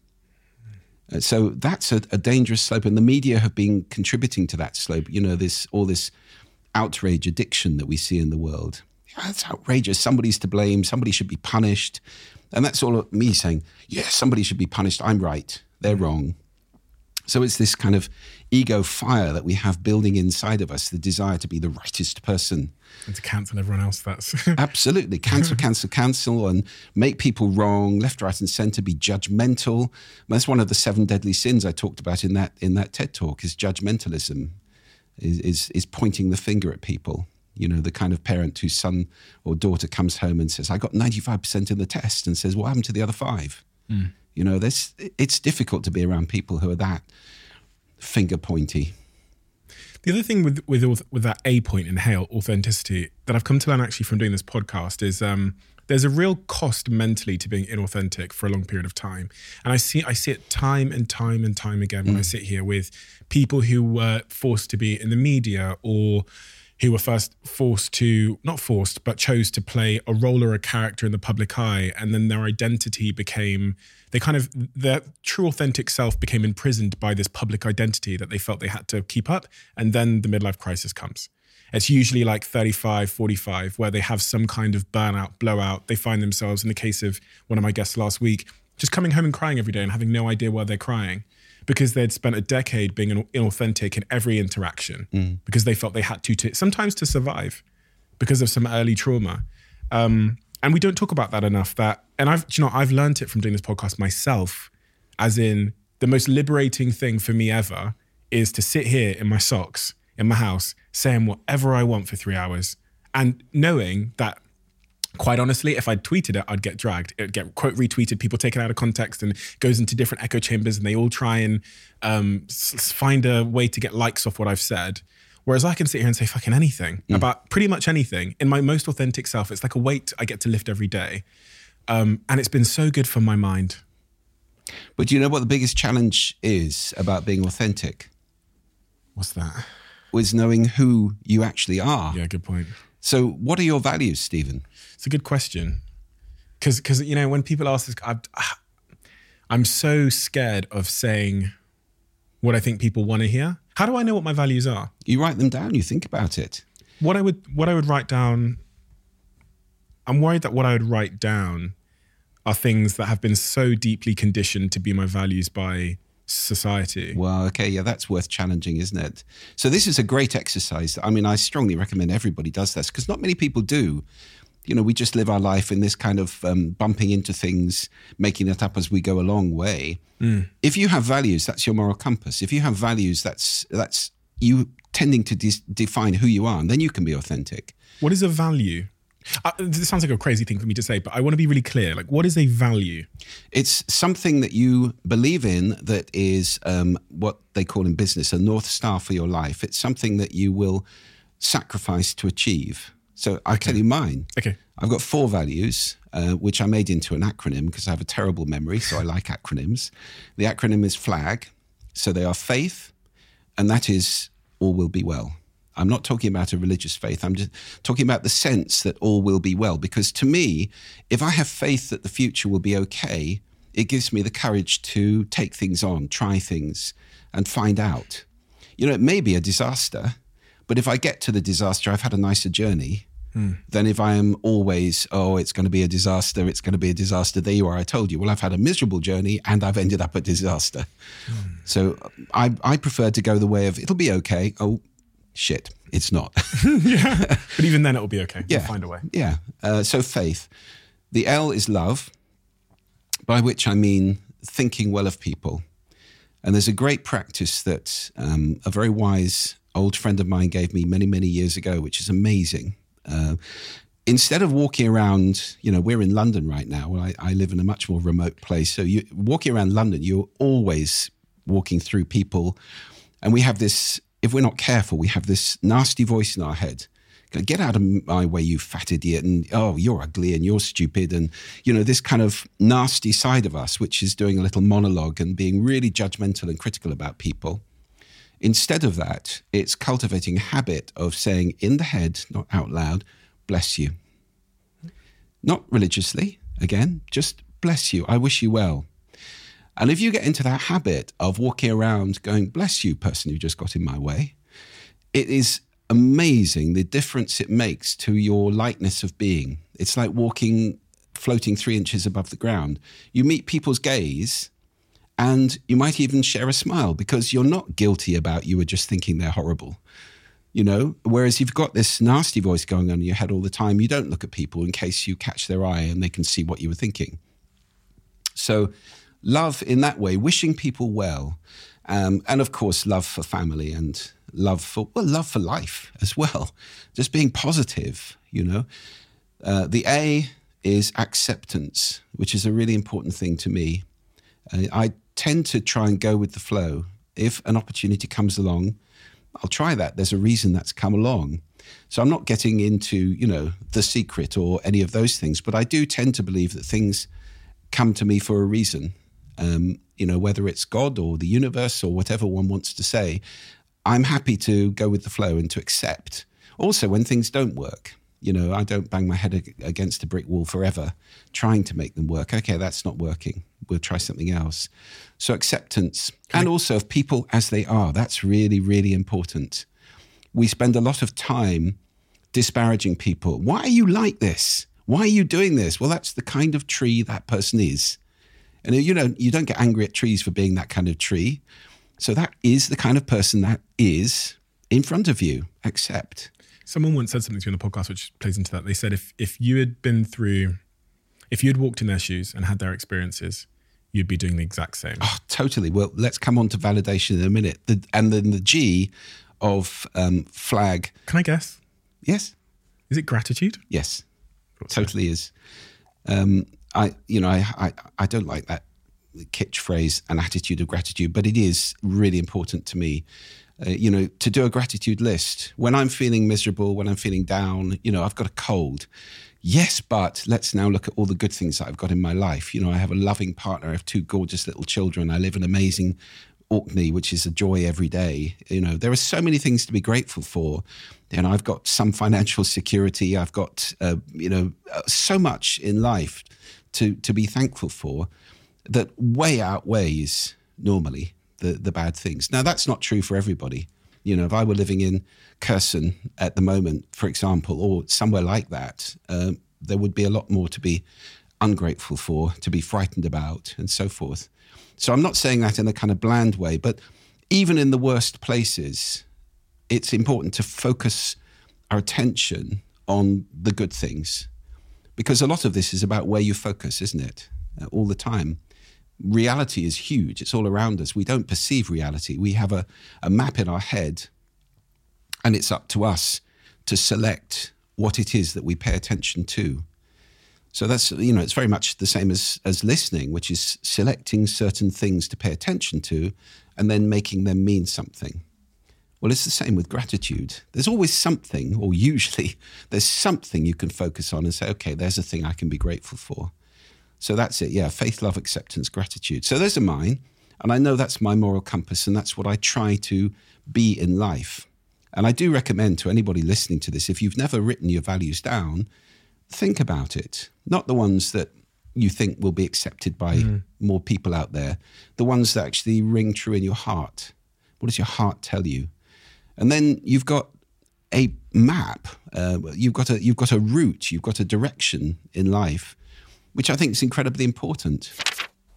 So that's a dangerous slope. And the media have been contributing to that slope. All this outrage addiction that we see in the world. That's outrageous. Somebody's to blame. Somebody should be punished. And that's all me saying, yes, somebody should be punished. I'm right. They're wrong. So it's this kind of ego fire that we have building inside of us, the desire to be the rightest person. And to cancel everyone else, that's... Absolutely. Cancel, and make people wrong, left, right, and centre, be judgmental. That's one of the 7 deadly sins I talked about in that TED Talk, is judgmentalism, is pointing the finger at people. The kind of parent whose son or daughter comes home and says, I got 95% in the test, and says, what happened to the other 5? It's difficult to be around people who are that finger pointy. The other thing with that A point in Hale, authenticity, that I've come to learn actually from doing this podcast is there's a real cost mentally to being inauthentic for a long period of time. And I see it time and time and time again when I sit here with people who were forced to be in the media, or who were first chose to play a role or a character in the public eye, and then their identity became, their true authentic self became imprisoned by this public identity that they felt they had to keep up, and then the midlife crisis comes. It's usually like 35, 45, where they have some kind of burnout, blowout. They find themselves, in the case of one of my guests last week, just coming home and crying every day and having no idea why they're crying, because they'd spent a decade being inauthentic in every interaction, because they felt they had to sometimes to survive because of some early trauma. And we don't talk about that enough. And I've learned it from doing this podcast myself, as in the most liberating thing for me ever is to sit here in my socks in my house, saying whatever I want for 3 hours, and knowing that, quite honestly, if I'd tweeted it, I'd get dragged. It'd get quote retweeted, people taken out of context, and goes into different echo chambers, and they all try and find a way to get likes off what I've said. Whereas I can sit here and say fucking anything about pretty much anything in my most authentic self. It's like a weight I get to lift every day. And it's been so good for my mind. But do you know what the biggest challenge is about being authentic? What's that? Was knowing who you actually are. Yeah, good point. So what are your values, Stephen? It's a good question. Because when people ask this, I'm so scared of saying what I think people want to hear. How do I know what my values are? You write them down, you think about it. What I would write down, I'm worried that what I would write down are things that have been so deeply conditioned to be my values by society. Well, okay, yeah, that's worth challenging, isn't it? So this is a great exercise. I mean, I strongly recommend everybody does this, because not many people do. We just live our life in this kind of bumping into things, making it up as we go along way. If you have values, that's your moral compass. If you have values, that's you tending to define who you are, and then you can be authentic. What is a value? This sounds like a crazy thing for me to say, but I want to be really clear. Like, what is a value? It's something that you believe in that is what they call in business a North Star for your life. It's something that you will sacrifice to achieve. So I'll tell you mine. Okay. I've got 4 values, which I made into an acronym because I have a terrible memory, so I like acronyms. The acronym is FLAG. So they are faith, and that is all will be well. I'm not talking about a religious faith. I'm just talking about the sense that all will be well. Because to me, if I have faith that the future will be okay, it gives me the courage to take things on, try things, and find out. It may be a disaster, but if I get to the disaster, I've had a nicer journey. Then if I am always, it's going to be a disaster, there you are, I told you. Well, I've had a miserable journey and I've ended up a disaster. So I prefer to go the way of, it'll be okay. Oh, shit, it's not. Yeah. But even then it'll be okay. Yeah. We'll find a way. Yeah. So faith. The L is love, by which I mean thinking well of people. And there's a great practice that a very wise old friend of mine gave me many, many years ago, which is amazing. Instead of walking around, we're in London right now. Well, I live in a much more remote place. So you walking around London, you're always walking through people. And we have this, if we're not careful, we have this nasty voice in our head. Get out of my way, you fat idiot. And, oh, you're ugly and you're stupid. And, this kind of nasty side of us, which is doing a little monologue and being really judgmental and critical about people. Instead of that, it's cultivating a habit of saying in the head, not out loud, bless you. Not religiously, again, just bless you. I wish you well. And if you get into that habit of walking around going, bless you, person who just got in my way, it is amazing the difference it makes to your lightness of being. It's like floating 3 inches above the ground. You meet people's gaze and you might even share a smile because you're not guilty about you were just thinking they're horrible. Whereas you've got this nasty voice going on in your head all the time, you don't look at people in case you catch their eye and they can see what you were thinking. So love in that way, wishing people well, and of course love for family and love for life as well. Just being positive, The A is acceptance, which is a really important thing to me. I tend to try and go with the flow. If an opportunity comes along, I'll try that. There's a reason that's come along. So I'm not getting into, The Secret or any of those things, but I do tend to believe that things come to me for a reason. Whether it's God or the universe or whatever one wants to say, I'm happy to go with the flow and to accept. Also, when things don't work, I don't bang my head against a brick wall forever trying to make them work. Okay, that's not working. We'll try something else. So acceptance and also of people as they are. That's really, really important. We spend a lot of time disparaging people. Why are you like this? Why are you doing this? Well, that's the kind of tree that person is. And you don't get angry at trees for being that kind of tree. So that is the kind of person that is in front of you. Accept. Someone once said something to you on the podcast which plays into that. They said if you had walked in their shoes and had their experiences, you'd be doing the exact same. Oh, totally. Well, let's come on to validation in a minute. And then the G of flag. Can I guess? Yes. Is it gratitude? Yes, totally is. I don't like that kitsch phrase, an attitude of gratitude, but it is really important to me, to do a gratitude list. When I'm feeling miserable, when I'm feeling down, I've got a cold. Yes, but let's now look at all the good things that I've got in my life. I have a loving partner. I have 2 gorgeous little children. I live in amazing Orkney, which is a joy every day. There are so many things to be grateful for. I've got some financial security. I've got, so much in life to be thankful for that way outweighs normally the bad things. Now, that's not true for everybody. If I were living in Kherson at the moment, for example, or somewhere like that, there would be a lot more to be ungrateful for, to be frightened about, and so forth. So I'm not saying that in a kind of bland way, but even in the worst places, it's important to focus our attention on the good things. Because a lot of this is about where you focus, isn't it? All the time. Reality is huge. It's all around us. We don't perceive reality. We have a map in our head, and it's up to us to select what it is that we pay attention to. So that's, it's very much the same as listening, which is selecting certain things to pay attention to and then making them mean something. Well, it's the same with gratitude. There's always something, or usually there's something you can focus on and say, okay, there's a thing I can be grateful for. So that's it. Yeah. Faith, love, acceptance, gratitude. So those are mine. And I know that's my moral compass, and that's what I try to be in life. And I do recommend to anybody listening to this, if you've never written your values down, think about it. Not the ones that you think will be accepted by more people out there. The ones that actually ring true in your heart. What does your heart tell you? And then you've got a map. You've got a route. You've got a direction in life, which I think is incredibly important.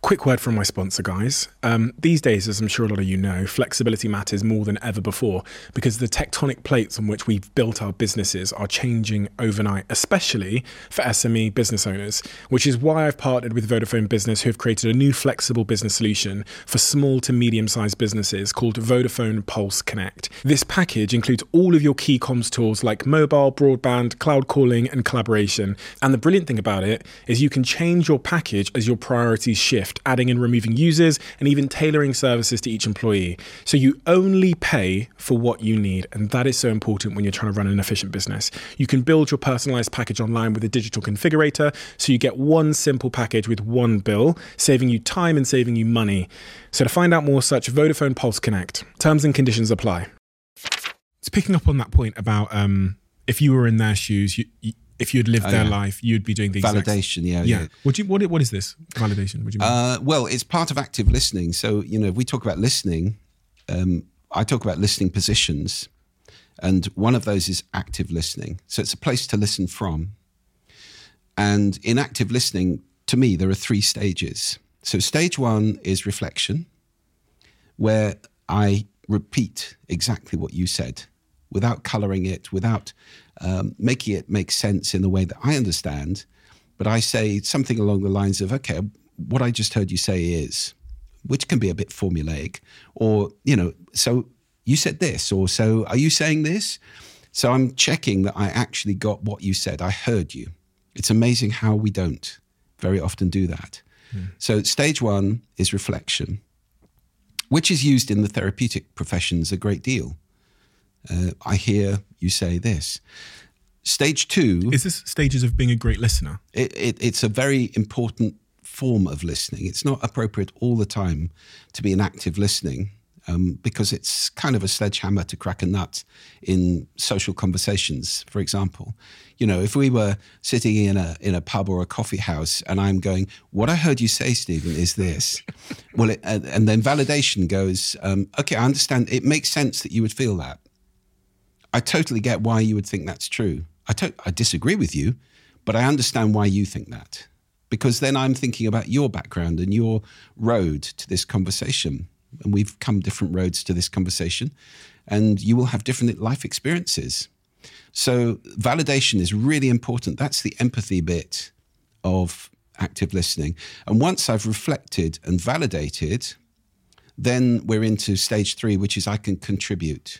Quick word from my sponsor, guys. These days, as I'm sure a lot of you know, flexibility matters more than ever before because the tectonic plates on which we've built our businesses are changing overnight, especially for SME business owners, which is why I've partnered with Vodafone Business, who have created a new flexible business solution for small to medium-sized businesses called Vodafone Pulse Connect. This package includes all of your key comms tools like mobile, broadband, cloud calling, and collaboration. And the brilliant thing about it is you can change your package as your priorities shift, adding and removing users and even tailoring services to each employee. So you only pay for what you need. And that is so important when you're trying to run an efficient business. You can build your personalized package online with a digital configurator. So you get one simple package with one bill, saving you time and saving you money. So to find out more, search Vodafone Pulse Connect. Terms and conditions apply. It's picking up on that point about if you were in their shoes, if you'd lived their life, you'd be doing the validation. Yeah. What is this validation? What do you mean? Well, it's part of active listening. So if we talk about listening, I talk about listening positions, and one of those is active listening. So it's a place to listen from. And in active listening, to me, there are 3 stages. So stage 1 is reflection, where I repeat exactly what you said, without colouring it, without making it make sense in the way that I understand. But I say something along the lines of, okay, what I just heard you say is, which can be a bit formulaic, or, so you said this, or so are you saying this? So I'm checking that I actually got what you said. I heard you. It's amazing how we don't very often do that. So stage 1 is reflection, which is used in the therapeutic professions a great deal. I hear you say this. Stage 2... Is this stages of being a great listener? It's a very important form of listening. It's not appropriate all the time to be an active listening because it's kind of a sledgehammer to crack a nut in social conversations, for example. If we were sitting in a pub or a coffee house and I'm going, what I heard you say, Stephen, is this. Well, and then validation goes, okay, I understand. It makes sense that you would feel that. I totally get why you would think that's true. I disagree with you, but I understand why you think that. Because then I'm thinking about your background and your road to this conversation. And we've come different roads to this conversation. And you will have different life experiences. So validation is really important. That's the empathy bit of active listening. And once I've reflected and validated, then we're into stage 3, which is I can contribute.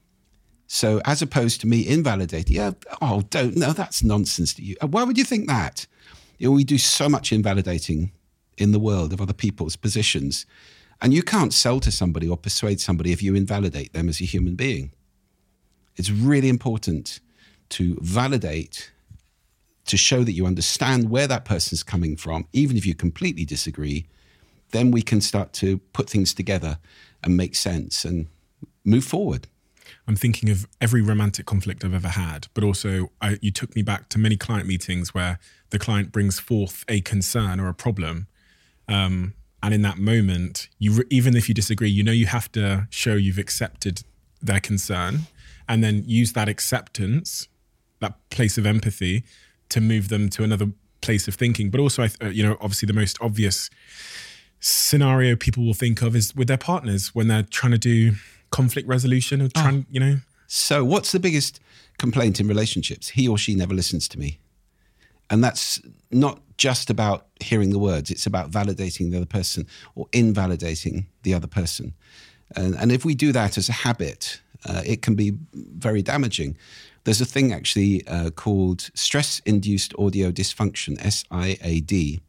So as opposed to me invalidating, that's nonsense to you. Why would you think that? We do so much invalidating in the world of other people's positions. And you can't sell to somebody or persuade somebody if you invalidate them as a human being. It's really important to validate, to show that you understand where that person's coming from, even if you completely disagree. Then we can start to put things together and make sense and move forward. I'm thinking of every romantic conflict I've ever had, but also you took me back to many client meetings where the client brings forth a concern or a problem. And in that moment, even if you disagree, you have to show you've accepted their concern and then use that acceptance, that place of empathy, to move them to another place of thinking. But also, obviously the most obvious scenario people will think of is with their partners when they're trying to do conflict resolution or So what's the biggest complaint in relationships? He or she never listens to me. And that's not just about hearing the words. It's about validating the other person or invalidating the other person. And if we do that as a habit, it can be very damaging. There's a thing actually called stress-induced audio dysfunction, SIAD,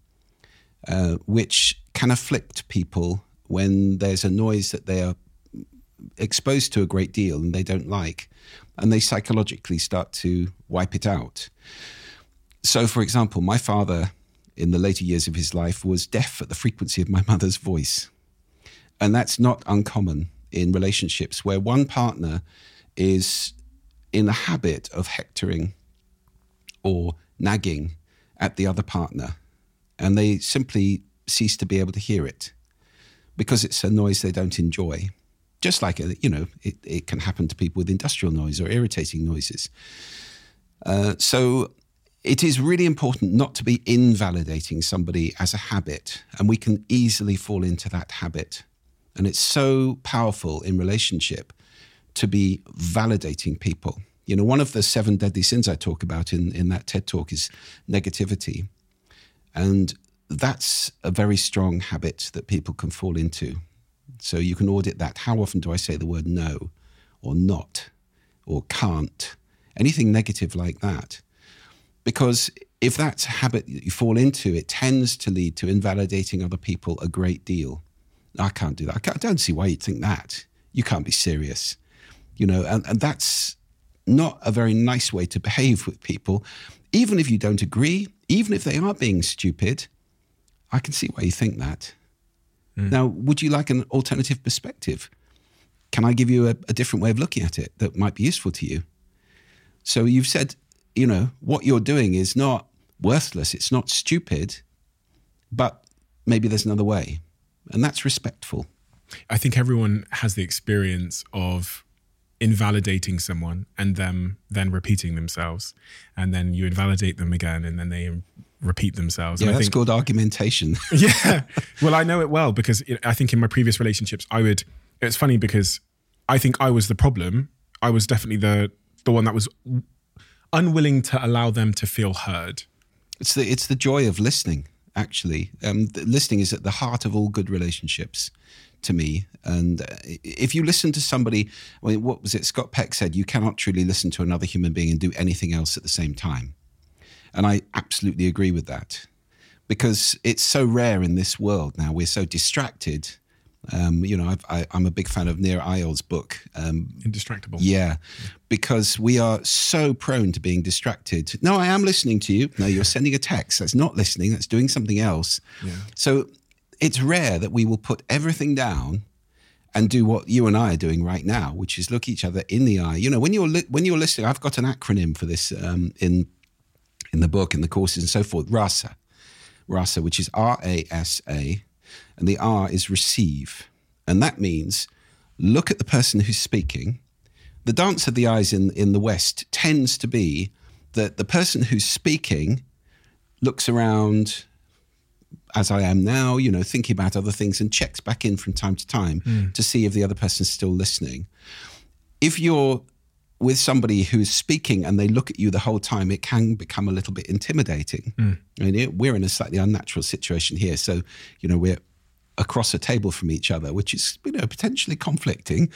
which can afflict people when there's a noise that they are exposed to a great deal and they don't like, and they psychologically start to wipe it out. So, for example, my father, in the later years of his life, was deaf at the frequency of my mother's voice. And that's not uncommon in relationships where one partner is in the habit of hectoring or nagging at the other partner, and they simply cease to be able to hear it because it's a noise they don't enjoy. Just like, it can happen to people with industrial noise or irritating noises. So it is really important not to be invalidating somebody as a habit. And we can easily fall into that habit. And it's so powerful in relationship to be validating people. You know, one of the 7 deadly sins I talk about in that TED Talk is negativity. And that's a very strong habit that people can fall into. So you can audit that. How often do I say the word no or not or can't? Anything negative like that. Because if that's a habit that you fall into, it tends to lead to invalidating other people a great deal. I can't do that. I don't see why you'd think that. You can't be serious. You know, and that's not a very nice way to behave with people. Even if you don't agree, even if they are being stupid, I can see why you think that. Now, would you like an alternative perspective? Can I give you a different way of looking at it that might be useful to you? So you've said, you know, what you're doing is not worthless, it's not stupid, but maybe there's another way. And that's respectful. I think everyone has the experience of invalidating someone and them then repeating themselves. And then you invalidate them again and then they repeat themselves. Yeah, and that's called argumentation. Yeah. Well, I know it well because I think in my previous relationships, it's funny because I think I was the problem. I was definitely the one that was unwilling to allow them to feel heard. It's the joy of listening, actually. Listening is at the heart of all good relationships to me. And if you listen to somebody, I mean, what was it? Scott Peck said, you cannot truly listen to another human being and do anything else at the same time. And I absolutely agree with that because it's so rare in this world now. We're so distracted. You know, I'm a big fan of Nir Eyal's book. Indistractable. Yeah, because we are so prone to being distracted. No, I am listening to you. No, you're sending a text. That's not listening. That's doing something else. Yeah. So it's rare that we will put everything down and do what you and I are doing right now, which is look each other in the eye. You know, when you're listening, I've got an acronym for this in the book, in the courses and so forth, RASA, which is R-A-S-A, and the R is receive. And that means look at the person who's speaking. The dance of the eyes in the West tends to be that the person who's speaking looks around, as I am now, you know, thinking about other things and checks back in from time to time to see if the other person's still listening. If you're with somebody who's speaking and they look at you the whole time, it can become a little bit intimidating. I mean, we're in a slightly unnatural situation here. So, you know, we're across a table from each other, which is, you know, potentially conflicting.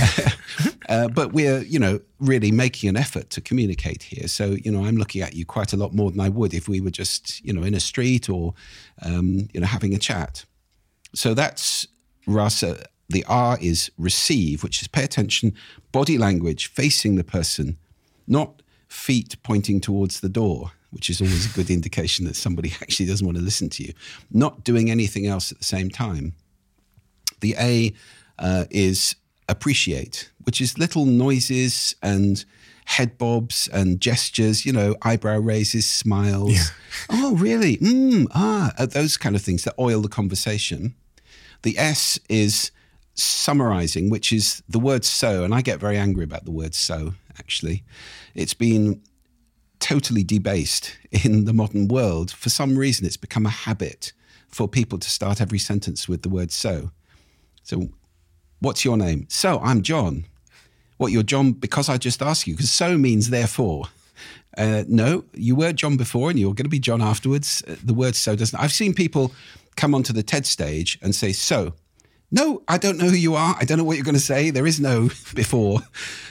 But we're, you know, really making an effort to communicate here. So, you know, I'm looking at you quite a lot more than I would if we were just, you know, in a street or, you know, having a chat. So that's Rasa. The R is receive, which is pay attention, body language, facing the person, not feet pointing towards the door, which is always a good indication that somebody actually doesn't want to listen to you, not doing anything else at the same time. The A is appreciate, which is little noises and head bobs and gestures, you know, eyebrow raises, smiles. Yeah. Oh, really? Those kind of things that oil the conversation. The S is summarizing, which is the word so, and I get very angry about the word so, actually. It's been totally debased in the modern world. For some reason, it's become a habit for people to start every sentence with the word so. So, what's your name? So, I'm John. What, you're John because I just asked you? Because so means therefore. No, you were John before and you're going to be John afterwards. The word so doesn't. I've seen people come onto the TED stage and say, so. No, I don't know who you are. I don't know what you're going to say. There is no before.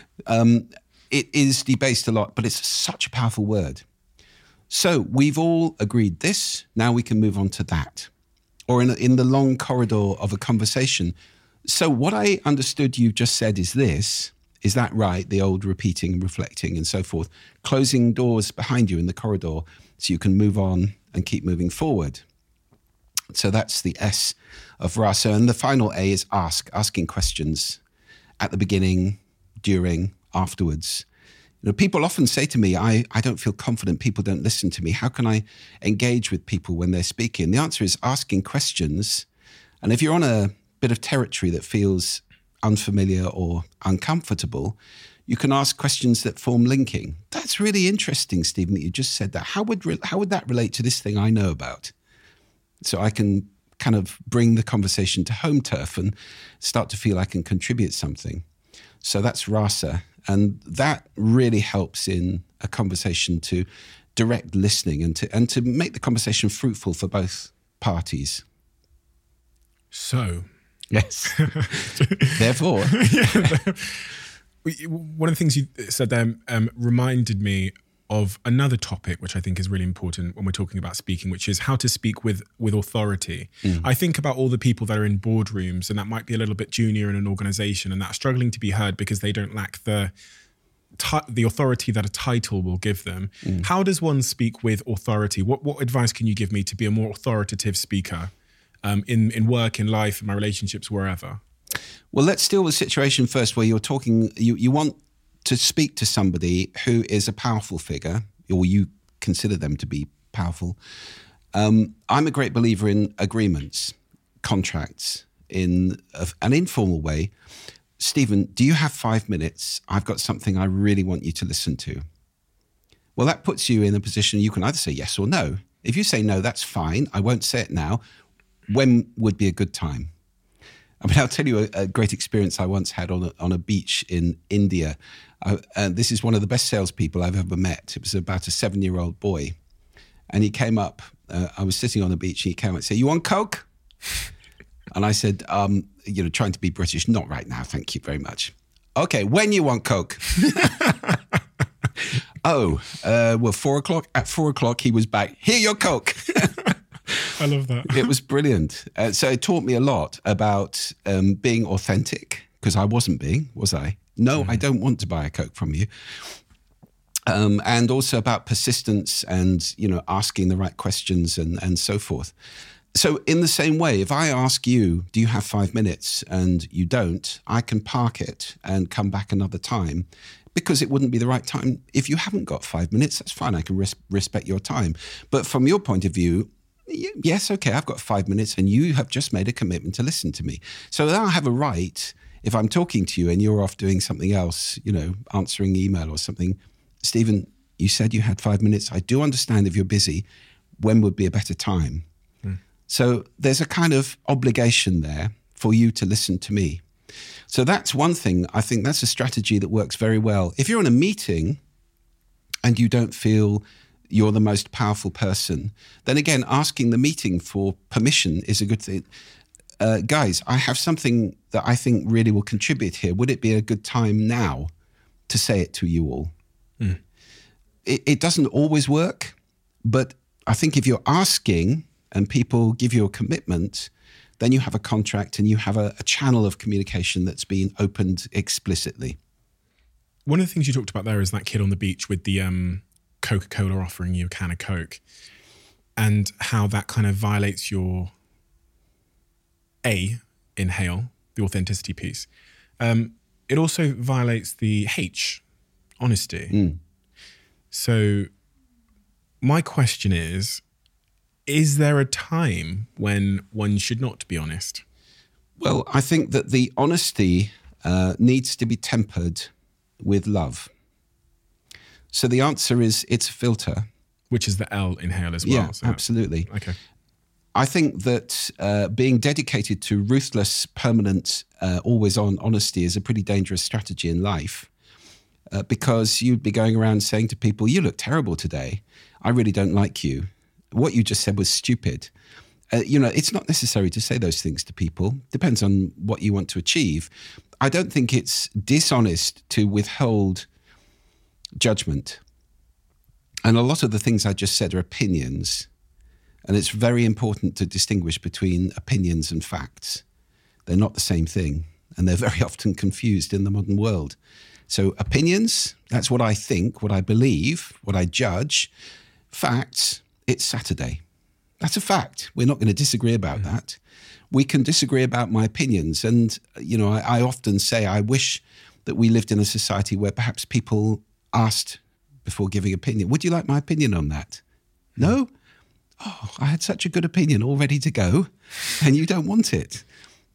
It is debased a lot, but it's such a powerful word. So we've all agreed this. Now we can move on to that. Or in the long corridor of a conversation. So what I understood you just said is this. Is that right? The old repeating and reflecting and so forth. Closing doors behind you in the corridor so you can move on and keep moving forward. So that's the S of Rasa. And the final A is asking questions at the beginning, during, afterwards. You know, people often say to me, I don't feel confident, people don't listen to me. How can I engage with people when they're speaking? The answer is asking questions. And if you're on a bit of territory that feels unfamiliar or uncomfortable, You can ask questions that form linking. That's really interesting, Stephen, that you just said that. How would that relate to this thing I know about? So I can kind of bring the conversation to home turf and start to feel I can contribute something. So that's rasa. And that really helps in a conversation to direct listening and to make the conversation fruitful for both parties. So, yes. Therefore. One of the things you said there reminded me of another topic, which I think is really important when we're talking about speaking, which is how to speak with authority. I think about all the people that are in boardrooms, and that might be a little bit junior in an organization, and that are struggling to be heard because they don't lack the authority that a title will give them. How does one speak with authority? What advice can you give me to be a more authoritative speaker in work, in life, in my relationships, wherever? Well, let's deal with the situation first where you're talking, you want to speak to somebody who is a powerful figure, or you consider them to be powerful. I'm a great believer in agreements, contracts, in an informal way. Stephen, do you have 5 minutes? I've got something I really want you to listen to. Well, that puts you in a position you can either say yes or no. If you say no, that's fine. I won't say it now. When would be a good time? I mean, I'll tell you a great experience I once had on a beach in India. And this is one of the best salespeople I've ever met. It was about a 7-year-old boy. And he came up, I was sitting on the beach, and he came up and said, "You want Coke?" And I said, trying to be British, "Not right now, thank you very much." "Okay, when you want Coke?" Well, 4 o'clock. At 4 o'clock, he was back. "Here, your Coke." I love that. It was brilliant. So it taught me a lot about being authentic, because I wasn't being, was I? No, I don't want to buy a Coke from you. And also about persistence and, asking the right questions and so forth. So in the same way, if I ask you, do you have 5 minutes, and you don't, I can park it and come back another time, because it wouldn't be the right time. If you haven't got 5 minutes, that's fine. I can respect your time. But from your point of view, yes, okay, I've got 5 minutes and you have just made a commitment to listen to me. So then I have a right, if I'm talking to you and you're off doing something else, answering email or something, "Stephen, you said you had 5 minutes. I do understand if you're busy. When would be a better time?" So there's a kind of obligation there for you to listen to me. So that's one thing. I think that's a strategy that works very well. If you're in a meeting and you don't feel you're the most powerful person, then again, asking the meeting for permission is a good thing. Guys, I have something that I think really will contribute here. Would it be a good time now to say it to you all? It doesn't always work, but I think if you're asking and people give you a commitment, then you have a contract and you have a channel of communication that's been opened explicitly. One of the things you talked about there is that kid on the beach with the Coca-Cola offering you a can of Coke, and how that kind of violates your inhale, the authenticity piece. It also violates the H, honesty. So my question is there a time when one should not be honest? Well, I think that the honesty needs to be tempered with love. So the answer is it's a filter. Which is the L inhale as well. Yeah, so absolutely. Okay. I think that being dedicated to ruthless, permanent, always-on honesty is a pretty dangerous strategy in life, because you'd be going around saying to people, "You look terrible today. I really don't like you. What you just said was stupid." It's not necessary to say those things to people. Depends on what you want to achieve. I don't think it's dishonest to withhold judgment. And a lot of the things I just said are opinions. And it's very important to distinguish between opinions and facts. They're not the same thing. And they're very often confused in the modern world. So opinions, that's what I think, what I believe, what I judge. Facts, it's Saturday. That's a fact. We're not going to disagree about that. We can disagree about my opinions. And, I often say I wish that we lived in a society where perhaps people asked before giving opinion, "Would you like my opinion on that?" "No? Oh, I had such a good opinion all ready to go, and you don't want it."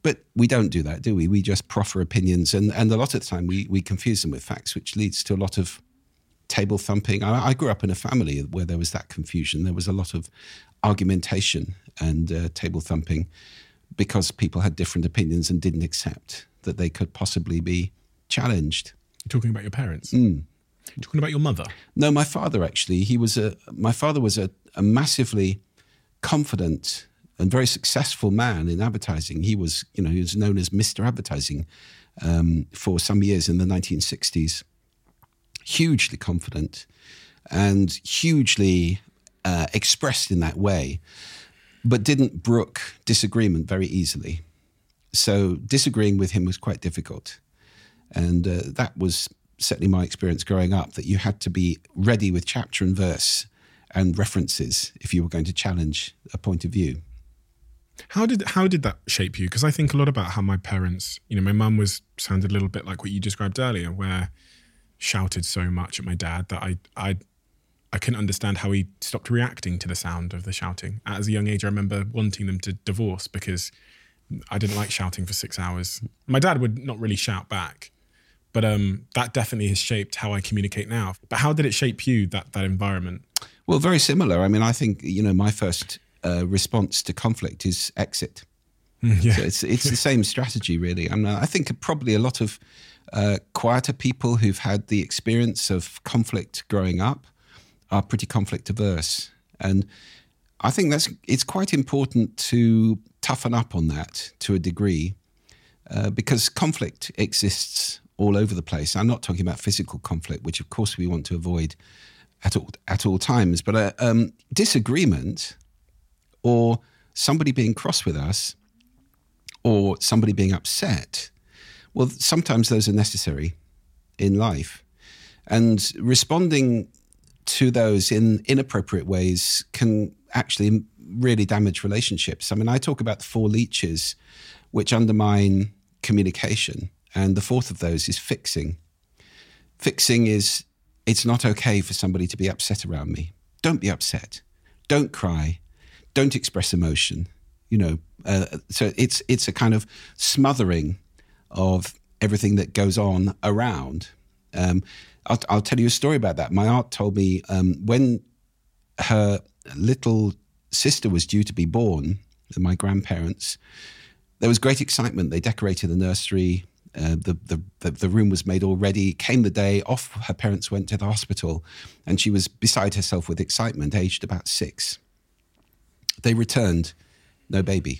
But we don't do that, do we? We just proffer opinions, and a lot of the time we confuse them with facts, which leads to a lot of table thumping. I grew up in a family where there was that confusion. There was a lot of argumentation and table thumping because people had different opinions and didn't accept that they could possibly be challenged. You're talking about your parents? You're talking about your mother? No, my father actually. My father was a massively confident and very successful man in advertising. He was known as Mr. Advertising for some years in the 1960s. Hugely confident and hugely expressed in that way, but didn't brook disagreement very easily. So disagreeing with him was quite difficult. And that was certainly my experience growing up, that you had to be ready with chapter and verse and references if you were going to challenge a point of view. How did that shape you? Because I think a lot about how my parents, my mum sounded a little bit like what you described earlier, where shouted so much at my dad that I couldn't understand how he stopped reacting to the sound of the shouting. As a young age, I remember wanting them to divorce because I didn't like shouting for 6 hours. My dad would not really shout back, but that definitely has shaped how I communicate now. But how did it shape you, that environment? Well, very similar. I mean, I think, my first response to conflict is exit. Yeah. So it's the same strategy, really. I think probably a lot of quieter people who've had the experience of conflict growing up are pretty conflict averse. And I think it's quite important to toughen up on that to a degree because conflict exists all over the place. I'm not talking about physical conflict, which of course we want to avoid at all times, but disagreement or somebody being cross with us or somebody being upset, well, sometimes those are necessary in life. And responding to those in inappropriate ways can actually really damage relationships. I mean, I talk about the 4 leeches which undermine communication. And the 4th of those is fixing. Fixing is, it's not okay for somebody to be upset around me. Don't be upset. Don't cry. Don't express emotion. So it's a kind of smothering of everything that goes on around. I'll tell you a story about that. My aunt told me when her little sister was due to be born, my grandparents, there was great excitement. They decorated the nursery. The room was made all ready. Came the day, off her parents went to the hospital, and she was beside herself with excitement, aged about 6. They returned, no baby.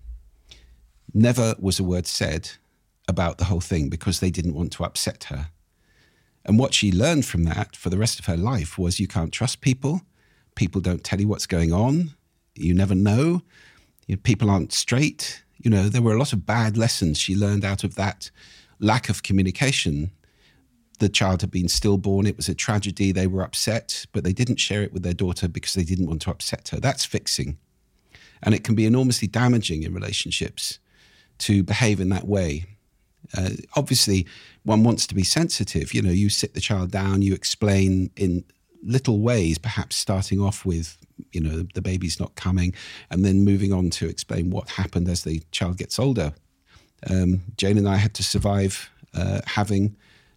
Never was a word said about the whole thing because they didn't want to upset her. And what she learned from that for the rest of her life was you can't trust people. People don't tell you what's going on. You never know. People aren't straight. There were a lot of bad lessons she learned out of that lack of communication. The child had been stillborn. It was a tragedy. They were upset, but they didn't share it with their daughter because they didn't want to upset her. That's fixing. And it can be enormously damaging in relationships to behave in that way. Obviously, one wants to be sensitive. You sit the child down, you explain in little ways, perhaps starting off with, the baby's not coming, and then moving on to explain what happened as the child gets older. Jane and I had to survive having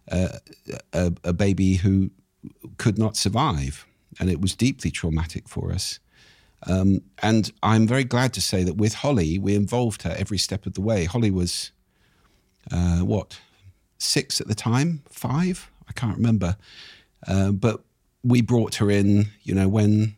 a baby who could not survive, and it was deeply traumatic for us. And I'm very glad to say that with Holly, we involved her every step of the way. Holly was, 6 at the time? 5? I can't remember. But we brought her in, when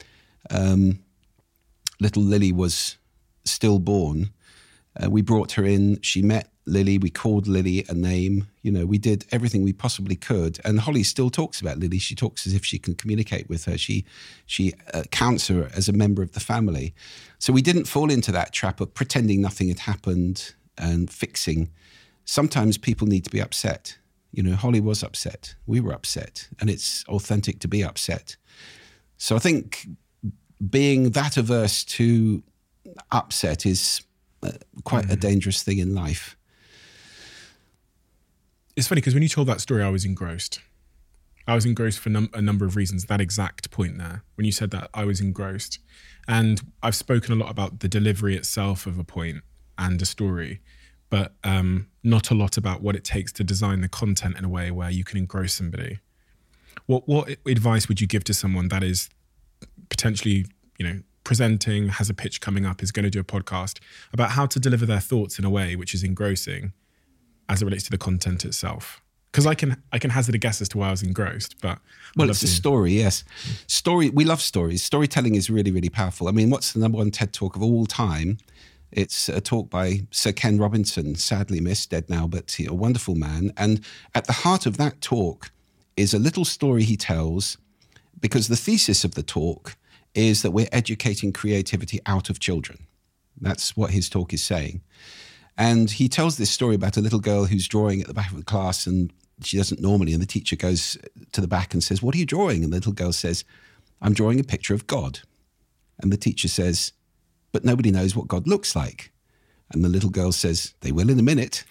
little Lily was stillborn. We brought her in. She met Lily. We called Lily a name. We did everything we possibly could. And Holly still talks about Lily. She talks as if she can communicate with her. She counts her as a member of the family. So we didn't fall into that trap of pretending nothing had happened and fixing. Sometimes people need to be upset. Holly was upset. We were upset. And it's authentic to be upset. So I think being that averse to upset is quite a dangerous thing in life. It's funny because when you told that story, I was engrossed. I was engrossed for a number of reasons. That exact point there, when you said that, I was engrossed. And I've spoken a lot about the delivery itself of a point. and a story, but not a lot about what it takes to design the content in a way where you can engross somebody. What advice would you give to someone that is potentially, presenting, has a pitch coming up, is going to do a podcast, about how to deliver their thoughts in a way which is engrossing as it relates to the content itself? Because I can hazard a guess as to why I was engrossed, but it's a story. Yes, story. We love stories. Storytelling is really, really powerful. I mean, what's the number one TED Talk of all time? It's a talk by Sir Ken Robinson, sadly missed, dead now, but a wonderful man. And at the heart of that talk is a little story he tells, because the thesis of the talk is that we're educating creativity out of children. That's what his talk is saying. And he tells this story about a little girl who's drawing at the back of the class, and she doesn't normally, and the teacher goes to the back and says, "What are you drawing?" And the little girl says, "I'm drawing a picture of God." And the teacher says, "But nobody knows what God looks like." And the little girl says, "They will in a minute."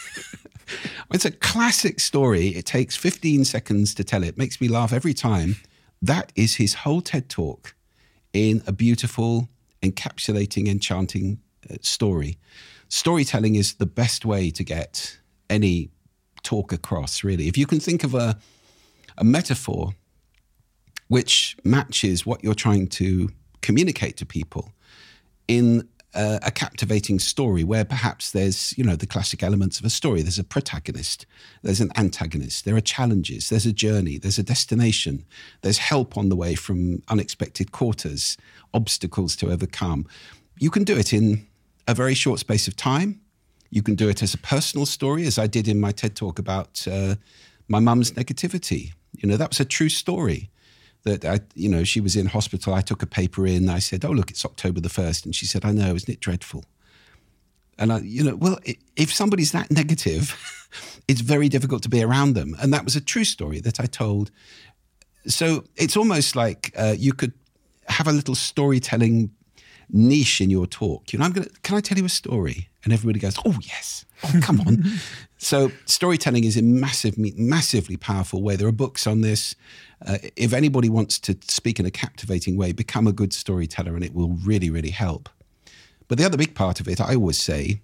It's a classic story. It takes 15 seconds to tell it. Makes me laugh every time. That is his whole TED Talk in a beautiful, encapsulating, enchanting story. Storytelling is the best way to get any talk across, really. If you can think of a metaphor which matches what you're trying to communicate to people in a captivating story, where perhaps there's, the classic elements of a story. There's a protagonist, there's an antagonist, there are challenges, there's a journey, there's a destination, there's help on the way from unexpected quarters, obstacles to overcome. You can do it in a very short space of time. You can do it as a personal story, as I did in my TED Talk about my mum's negativity. That was a true story. That she was in hospital. I took a paper in. I said, "Oh, look, it's October the 1st." And she said, "I know, isn't it dreadful?" And if somebody's that negative, it's very difficult to be around them. And that was a true story that I told. So it's almost like you could have a little storytelling niche in your talk. Can I tell you a story? And everybody goes, "Oh, yes. Oh, come on." So storytelling is a massively powerful way. There are books on this. If anybody wants to speak in a captivating way, become a good storyteller, and it will really, really help. But the other big part of it, I always say,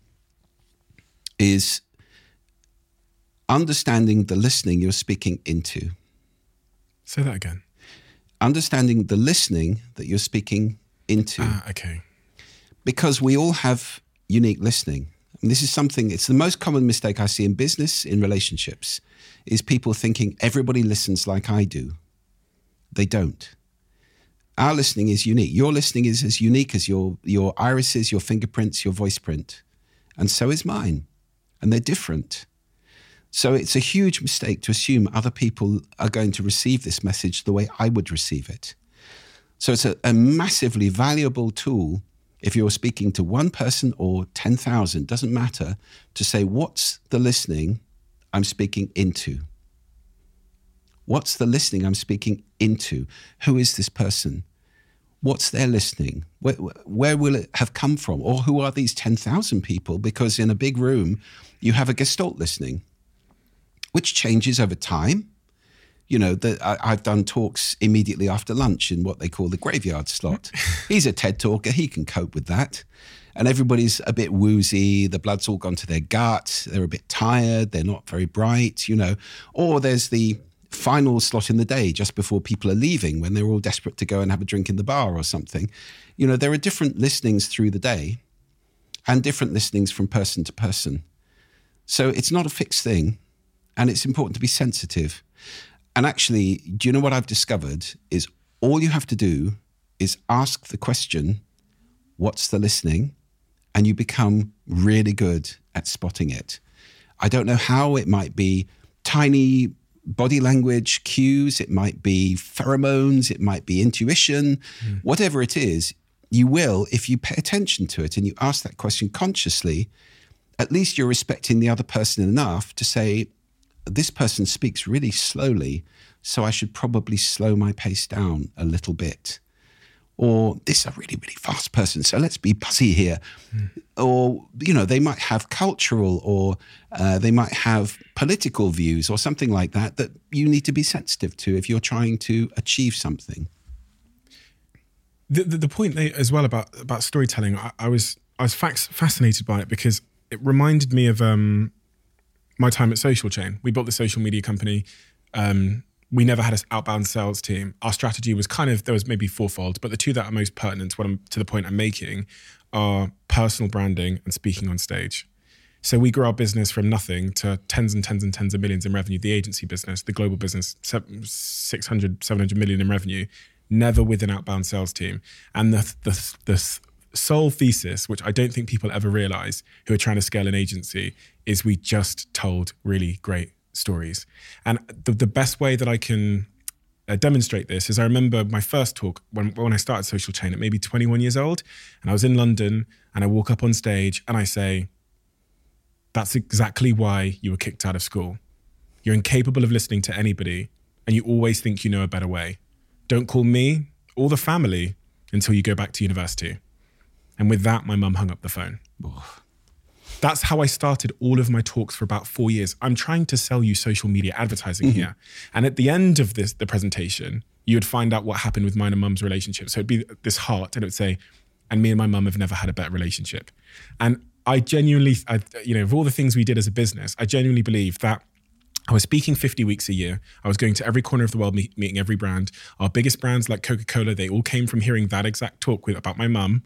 is understanding the listening you're speaking into. Say that again. Understanding the listening that you're speaking into. Okay. Because we all have unique listening. And this is something, it's the most common mistake I see in business, in relationships, is people thinking everybody listens like I do. They don't. Our listening is unique. Your listening is as unique as your irises, your fingerprints, your voice print. And so is mine. And they're different. So it's a huge mistake to assume other people are going to receive this message the way I would receive it. So it's a massively valuable tool if you're speaking to one person or 10,000, doesn't matter, to say, what's the listening I'm speaking into? What's the listening I'm speaking into? Who is this person? What's their listening? Where will it have come from? Or who are these 10,000 people? Because in a big room, you have a Gestalt listening, which changes over time. I've done talks immediately after lunch in what they call the graveyard slot. He's a TED talker. He can cope with that. And everybody's a bit woozy. The blood's all gone to their gut. They're a bit tired. They're not very bright, Or there's the final slot in the day just before people are leaving, when they're all desperate to go and have a drink in the bar or something. There are different listenings through the day and different listenings from person to person. So it's not a fixed thing. And it's important to be sensitive. And actually, do you know what I've discovered is all you have to do is ask the question, what's the listening? And you become really good at spotting it. I don't know how. It might be tiny body language cues. It might be pheromones. It might be intuition. Whatever it is, you will, if you pay attention to it and you ask that question consciously, at least you're respecting the other person enough to say, this person speaks really slowly, so I should probably slow my pace down a little bit. Or this is a really, really fast person, so let's be buzzy here. Or, they might have cultural or they might have political views or something like that you need to be sensitive to if you're trying to achieve something. The point as well about storytelling, I was was fascinated by it because it reminded me of my time at Social Chain. We built the social media company. We never had an outbound sales team. Our strategy was there was maybe fourfold, but the two that are most pertinent to the point I'm making are personal branding and speaking on stage. So we grew our business from nothing to tens and tens and tens of millions in revenue. The agency business, the global business, 600, 700 million in revenue, never with an outbound sales team. And the sole thesis, which I don't think people ever realize who are trying to scale an agency, is we just told really great stories. And the best way that I can demonstrate this is I remember my first talk when I started Social Chain at maybe 21 years old, and I was in London and I walk up on stage and I say, that's exactly why you were kicked out of school. You're incapable of listening to anybody and you always think you know a better way. Don't call me or the family until you go back to university. And with that, my mum hung up the phone. That's how I started all of my talks for about 4 years. I'm trying to sell you social media advertising here. And at the end of the presentation, you would find out what happened with mine and mum's relationship. So it'd be this heart and it would say, and me and my mum have never had a better relationship. And I genuinely, of all the things we did as a business, I genuinely believe that I was speaking 50 weeks a year. I was going to every corner of the world, meeting every brand. Our biggest brands like Coca-Cola, they all came from hearing that exact talk about my mum.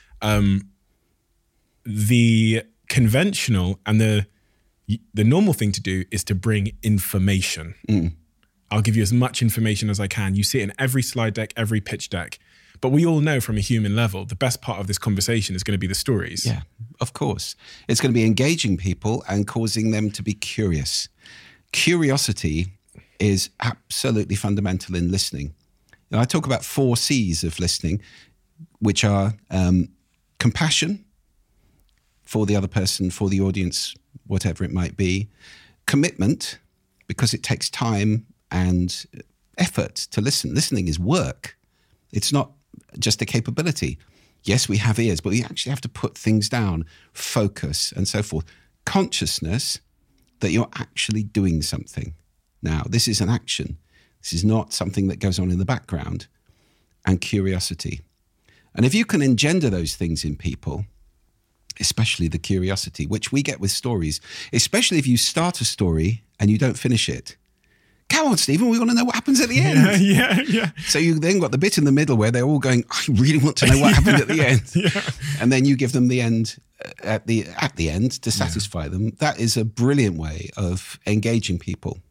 The conventional and the normal thing to do is to bring information. I'll give you as much information as I can. You see it in every slide deck, every pitch deck. But we all know from a human level, the best part of this conversation is going to be the stories. Yeah, of course. It's going to be engaging people and causing them to be curious. Curiosity is absolutely fundamental in listening. I talk about 4 C's of listening, which are compassion for the other person, for the audience, whatever it might be. Commitment, because it takes time and effort to listen. Listening is work. It's not just a capability. Yes, we have ears, but we actually have to put things down, focus, and so forth. Consciousness that you're actually doing something. Now, this is an action. This is not something that goes on in the background. And curiosity. And if you can engender those things in people, especially the curiosity, which we get with stories, especially if you start a story and you don't finish it. Come on, Stephen, we want to know what happens at the end. Yeah. So you then got the bit in the middle where they're all going, I really want to know what happened at the end. And then you give them the end at the end to satisfy them. That is a brilliant way of engaging people.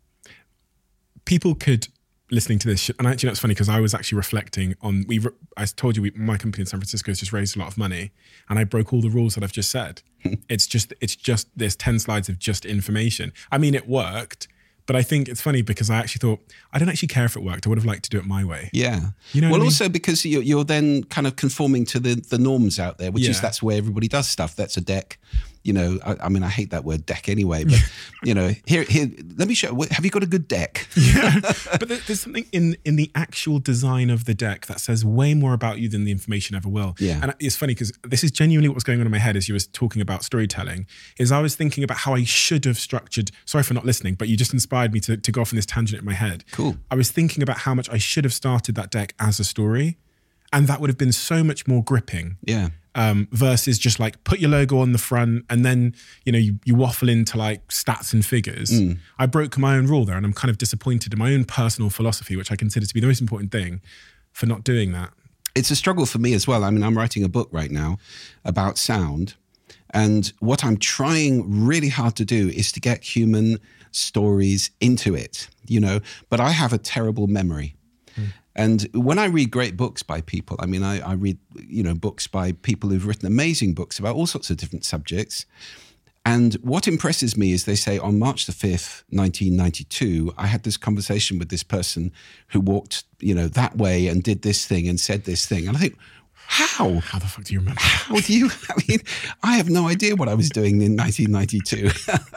People could, listening to this, and actually that's funny because I was actually reflecting on, I told you my company in San Francisco has just raised a lot of money and I broke all the rules that I've just said. It's just there's 10 slides of just information. I mean, it worked. But I think it's funny because I actually thought, I don't actually care if it worked. I would have liked to do it my way. Yeah. You know well, what I mean? Also because you're then kind of conforming to the norms out there, which is that's where everybody does stuff. That's a deck. You know, I mean, I hate that word deck anyway, but, you know, here, let me show, have you got a good deck? Yeah, but there's something in the actual design of the deck that says way more about you than the information ever will. Yeah. And it's funny because this is genuinely what was going on in my head as you were talking about storytelling, is I was thinking about how I should have structured, sorry for not listening, but you just inspired me to go off on this tangent in my head. Cool. I was thinking about how much I should have started that deck as a story, and that would have been so much more gripping. Yeah. Versus just like put your logo on the front and then, you know, you waffle into like stats and figures. I broke my own rule there and I'm kind of disappointed in my own personal philosophy, which I consider to be the most important thing, for not doing that. It's a struggle for me as well. I mean, I'm writing a book right now about sound. And what I'm trying really hard to do is to get human stories into it, you know, but I have a terrible memory. And when I read great books by people, I mean, I read, you know, books by people who've written amazing books about all sorts of different subjects. And what impresses me is they say on March the 5th, 1992, I had this conversation with this person who walked, you know, that way and did this thing and said this thing. And I think, how? How the fuck do you remember? How do you, I mean, I have no idea what I was doing in 1992.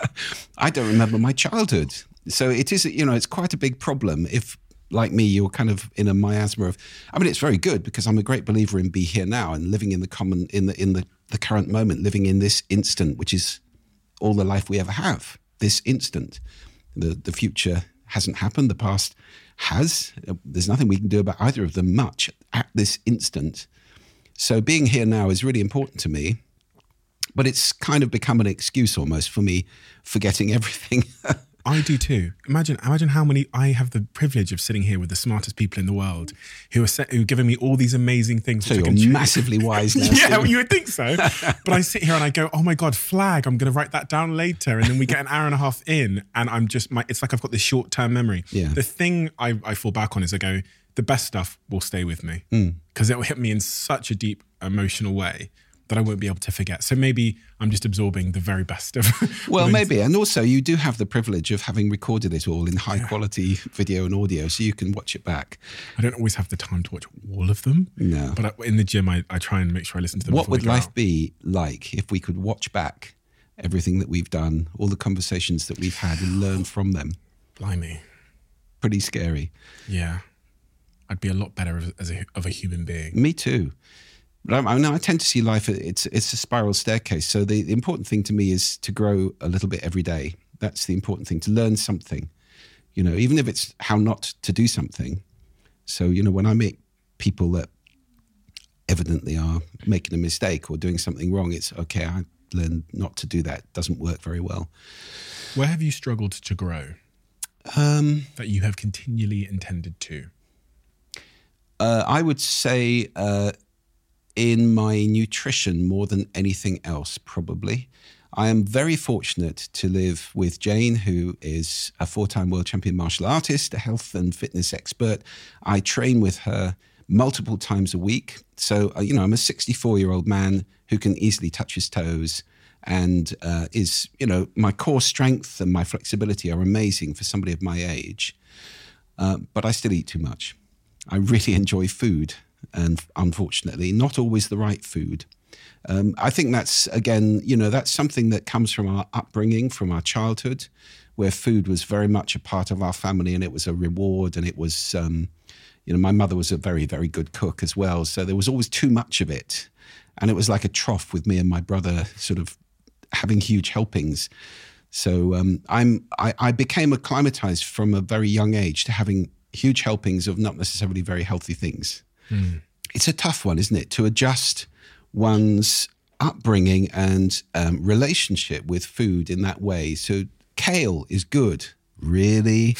I don't remember my childhood. So it is, you know, it's quite a big problem if, like me, you're kind of in a miasma of, I mean, it's very good because I'm a great believer in be here now and living in the common, in the current moment, living in this instant, which is all the life we ever have, this instant. The future hasn't happened. The past has. There's nothing we can do about either of them much at this instant. So being here now is really important to me, but it's kind of become an excuse almost for me forgetting everything. I do too. Imagine how many I have the privilege of sitting here with the smartest people in the world who are giving me all these amazing things. So you're massively wise now. Yeah, well, you would think so. But I sit here and I go, oh my God, flag, I'm going to write that down later. And then we get an hour and a half in and it's like I've got this short-term memory. Yeah. The thing I fall back on is I go, the best stuff will stay with me because it will hit me in such a deep emotional way that I won't be able to forget. So maybe I'm just absorbing the very best of Well, maybe. And also you do have the privilege of having recorded it all in high quality video and audio, so you can watch it back. I don't always have the time to watch all of them. No. But in the gym, I try and make sure I listen to them. What would life be like if we could watch back everything that we've done, all the conversations that we've had and learn from them? Blimey. Pretty scary. Yeah. I'd be a lot better of a human being. Me too. But I tend to see life, it's a spiral staircase. So the important thing to me is to grow a little bit every day. That's the important thing, to learn something, even if it's how not to do something. So, when I meet people that evidently are making a mistake or doing something wrong, it's okay, I learn not to do that. It doesn't work very well. Where have you struggled to grow that you have continually intended to? I would say in my nutrition more than anything else, probably. I am very fortunate to live with Jane, who is a 4-time world champion martial artist, a health and fitness expert. I train with her multiple times a week. So, I'm a 64-year-old man who can easily touch his toes and is, my core strength and my flexibility are amazing for somebody of my age. But I still eat too much. I really enjoy food. And unfortunately, not always the right food. I think that's, again, that's something that comes from our upbringing, from our childhood, where food was very much a part of our family and it was a reward. And it was, my mother was a very, very good cook as well. So there was always too much of it. And it was like a trough with me and my brother sort of having huge helpings. So I became acclimatized from a very young age to having huge helpings of not necessarily very healthy things. It's a tough one, isn't it, to adjust one's upbringing and relationship with food in that way. So kale is good. Really?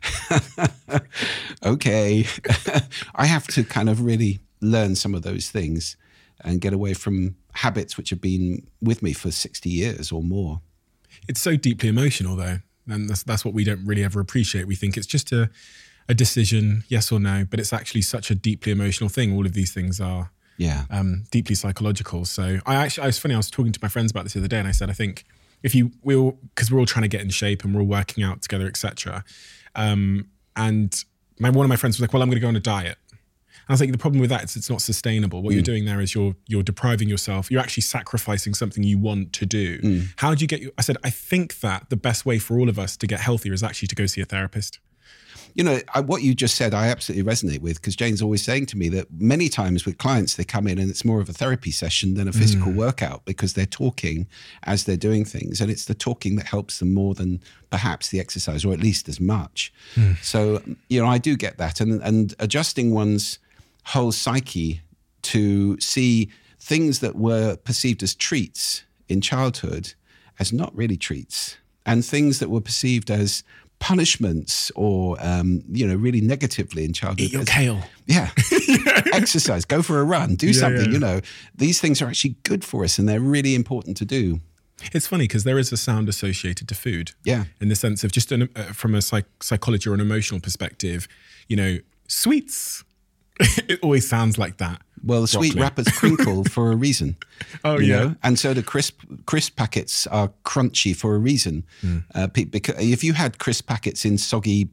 Okay. I have to kind of really learn some of those things and get away from habits which have been with me for 60 years or more. It's so deeply emotional, though. And that's what we don't really ever appreciate. We think it's just a decision, yes or no, but it's actually such a deeply emotional thing. All of these things are deeply psychological. So it's funny, I was talking to my friends about this the other day and I said, I think because we're all trying to get in shape and we're all working out together, etc. And one of my friends was like, well, I'm going to go on a diet. And I was like, the problem with that is it's not sustainable. What you're doing there is you're depriving yourself. You're actually sacrificing something you want to do. How do you get I said, I think that the best way for all of us to get healthier is actually to go see a therapist. What you just said, I absolutely resonate with, because Jane's always saying to me that many times with clients, they come in and it's more of a therapy session than a physical workout because they're talking as they're doing things. And it's the talking that helps them more than perhaps the exercise, or at least as much. So, I do get that. And adjusting one's whole psyche to see things that were perceived as treats in childhood as not really treats, and things that were perceived as punishments or, really negatively in childhood. Eat your kale. Yeah. Exercise, go for a run, do something, These things are actually good for us and they're really important to do. It's funny because there is a sound associated to food. Yeah. In the sense of just from a psychology or an emotional perspective, sweets. It always sounds like that. Well, the sweet wrappers crinkle for a reason. Oh, yeah. Know? And so the crisp packets are crunchy for a reason. Because if you had crisp packets in soggy,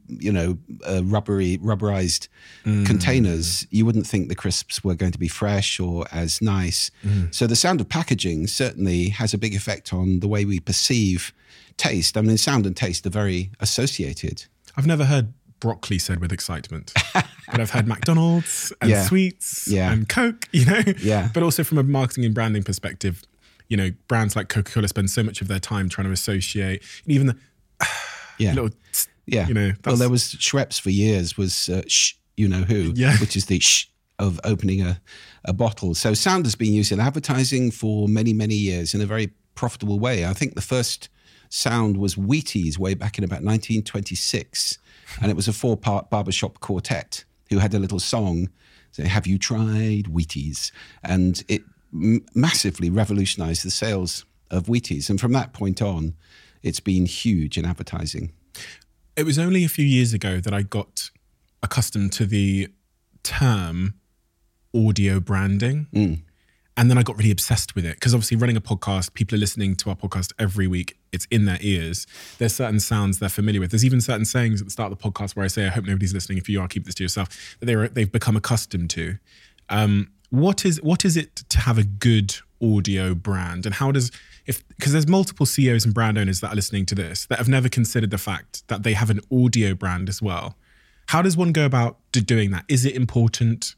rubberized containers, you wouldn't think the crisps were going to be fresh or as nice. So the sound of packaging certainly has a big effect on the way we perceive taste. I mean, sound and taste are very associated. I've never heard broccoli said with excitement, but I've had McDonald's and sweets and Coke, but also from a marketing and branding perspective, brands like Coca-Cola spend so much of their time trying to associate, and even little, well, there was Schweppes for years was which is the shh of opening a bottle. So sound has been used in advertising for many, many years in a very profitable way. I think the first sound was Wheaties way back in about 1926. And it was a 4-part barbershop quartet who had a little song saying, "Have you tried Wheaties?" And it massively revolutionized the sales of Wheaties. And from that point on, it's been huge in advertising. It was only a few years ago that I got accustomed to the term audio branding. And then I got really obsessed with it because obviously running a podcast, people are listening to our podcast every week. It's in their ears. There's certain sounds they're familiar with. There's even certain sayings at the start of the podcast where I say, I hope nobody's listening. If you are, keep this to yourself, that they've become accustomed to. What is it to have a good audio brand? And how does, because there's multiple CEOs and brand owners that are listening to this that have never considered the fact that they have an audio brand as well. How does one go about doing that? Is it important?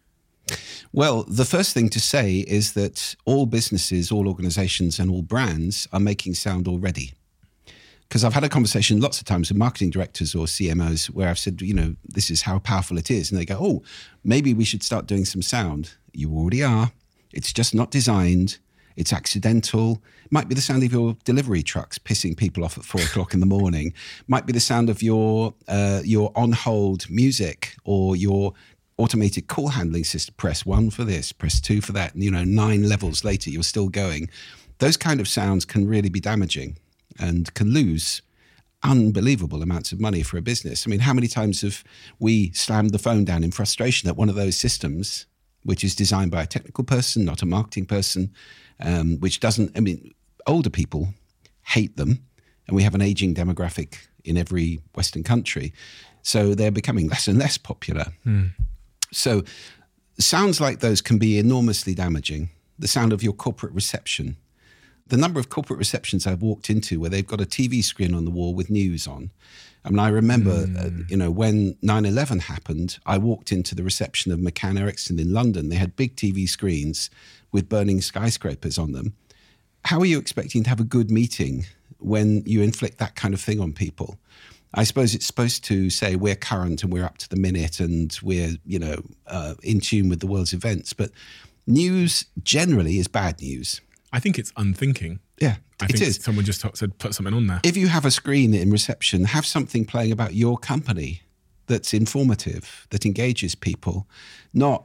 Well, the first thing to say is that all businesses, all organizations and all brands are making sound already. Because I've had a conversation lots of times with marketing directors or CMOs where I've said, this is how powerful it is. And they go, oh, maybe we should start doing some sound. You already are. It's just not designed. It's accidental. Might be the sound of your delivery trucks pissing people off at 4:00 in the morning. Might be the sound of your on-hold music or your automated call handling system. Press 1 for this, press 2 for that. And, 9 levels later, you're still going. Those kind of sounds can really be damaging and can lose unbelievable amounts of money for a business. I mean, how many times have we slammed the phone down in frustration at one of those systems, which is designed by a technical person, not a marketing person, which doesn't, older people hate them. And we have an aging demographic in every Western country. So they're becoming less and less popular. So sounds like those can be enormously damaging. The sound of your corporate reception. The number of corporate receptions I've walked into where they've got a TV screen on the wall with news on. I remember, when 9/11 happened, I walked into the reception of McCann Erickson in London. They had big TV screens with burning skyscrapers on them. How are you expecting to have a good meeting when you inflict that kind of thing on people? I suppose it's supposed to say we're current and we're up to the minute and we're, in tune with the world's events. But news generally is bad news. I think it's unthinking. Yeah, it is. Someone just said, put something on there. If you have a screen in reception, have something playing about your company that's informative, that engages people, not,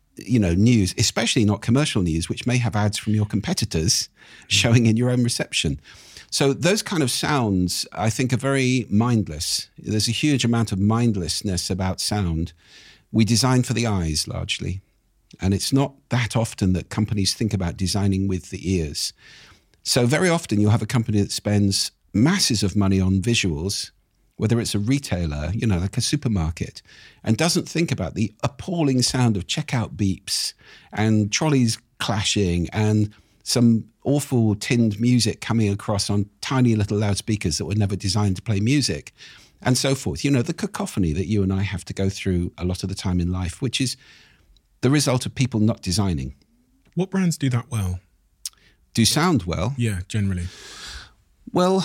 news, especially not commercial news, which may have ads from your competitors showing in your own reception. So those kind of sounds, I think, are very mindless. There's a huge amount of mindlessness about sound. We design for the eyes largely. And it's not that often that companies think about designing with the ears. So very often you'll have a company that spends masses of money on visuals, whether it's a retailer, like a supermarket, and doesn't think about the appalling sound of checkout beeps and trolleys clashing and some awful tinned music coming across on tiny little loudspeakers that were never designed to play music, and so forth. The cacophony that you and I have to go through a lot of the time in life, which is the result of people not designing. What brands do that well? Do sound well? Yeah, generally. Well,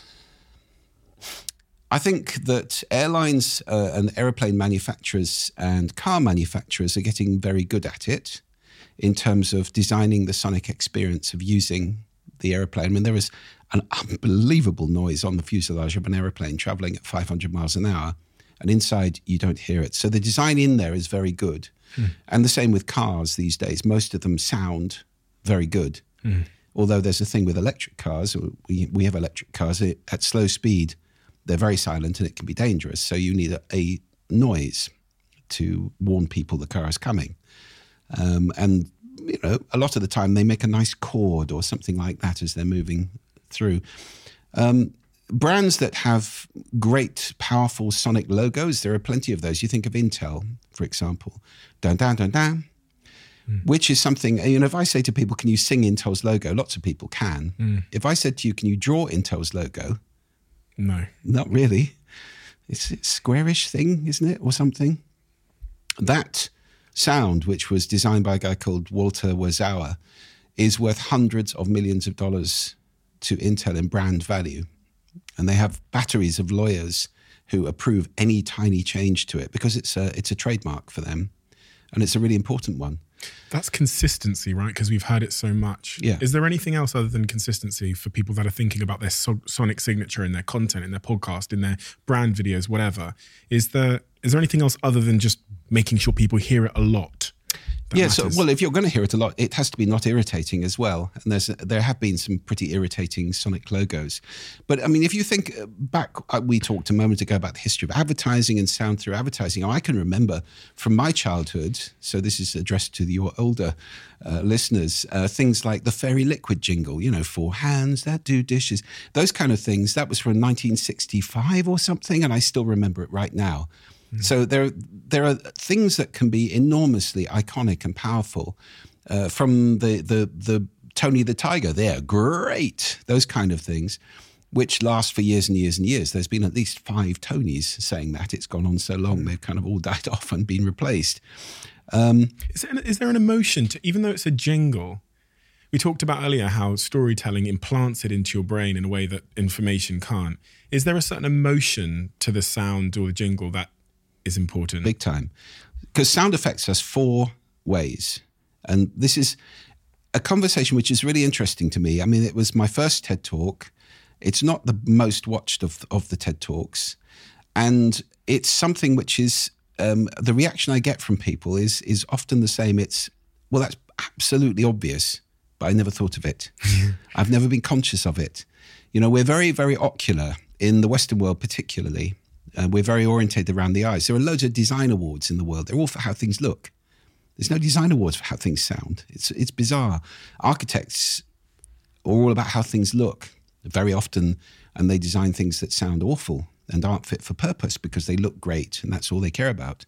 I think that airlines and aeroplane manufacturers and car manufacturers are getting very good at it in terms of designing the sonic experience of using the aeroplane. There is an unbelievable noise on the fuselage of an aeroplane traveling at 500 miles an hour, and inside you don't hear it. So the design in there is very good. And the same with cars these days. Most of them sound very good. Although there's a thing with electric cars, we have electric cars at slow speed, they're very silent and it can be dangerous. So you need a noise to warn people the car is coming. And, a lot of the time they make a nice chord or something like that as they're moving through. Brands that have great, powerful sonic logos, there are plenty of those. You think of Intel, for example. Dun, dun, dun, dun. Which is something, if I say to people, can you sing Intel's logo? Lots of people can. If I said to you, can you draw Intel's logo? No. Not really. It's a squarish thing, isn't it? Or something. That sound, which was designed by a guy called Walter Werzower, is worth hundreds of millions of dollars to Intel in brand value. And they have batteries of lawyers who approve any tiny change to it because it's a trademark for them. And it's a really important one. That's consistency, right? Because we've heard it so much. Yeah. Is there anything else other than consistency for people that are thinking about their sonic signature in their content, in their podcast, in their brand videos, whatever? Is there anything else other than just making sure people hear it a lot? Yeah, so, well, if you're going to hear it a lot, it has to be not irritating as well. And there have been some pretty irritating sonic logos. But, I mean, if you think back, we talked a moment ago about the history of advertising and sound through advertising. I can remember from my childhood, so this is addressed to your older listeners, things like the Fairy Liquid jingle, you know, 4 hands that do dishes, those kind of things. That was from 1965 or something, and I still remember it right now. So there are things that can be enormously iconic and powerful. From the Tony the Tiger, they're great. Those kind of things, which last for years and years and years. There's been at least 5 Tonys saying that. It's gone on so long, they've kind of all died off and been replaced. Is there an emotion to, even though it's a jingle? We talked about earlier how storytelling implants it into your brain in a way that information can't. Is there a certain emotion to the sound or the jingle that is important? Big time. Because sound affects us 4 ways. And this is a conversation which is really interesting to me. I mean, it was my first TED Talk. It's not the most watched of the TED Talks. And it's something which is, the reaction I get from people is often the same. It's, well, that's absolutely obvious, but I never thought of it. I've never been conscious of it. You know, we're very, very ocular in the Western world particularly. We're very orientated around the eyes. There are loads of design awards in the world. They're all for how things look. There's no design awards for how things sound. It's bizarre. Architects are all about how things look very often, and they design things that sound awful and aren't fit for purpose because they look great, and that's all they care about.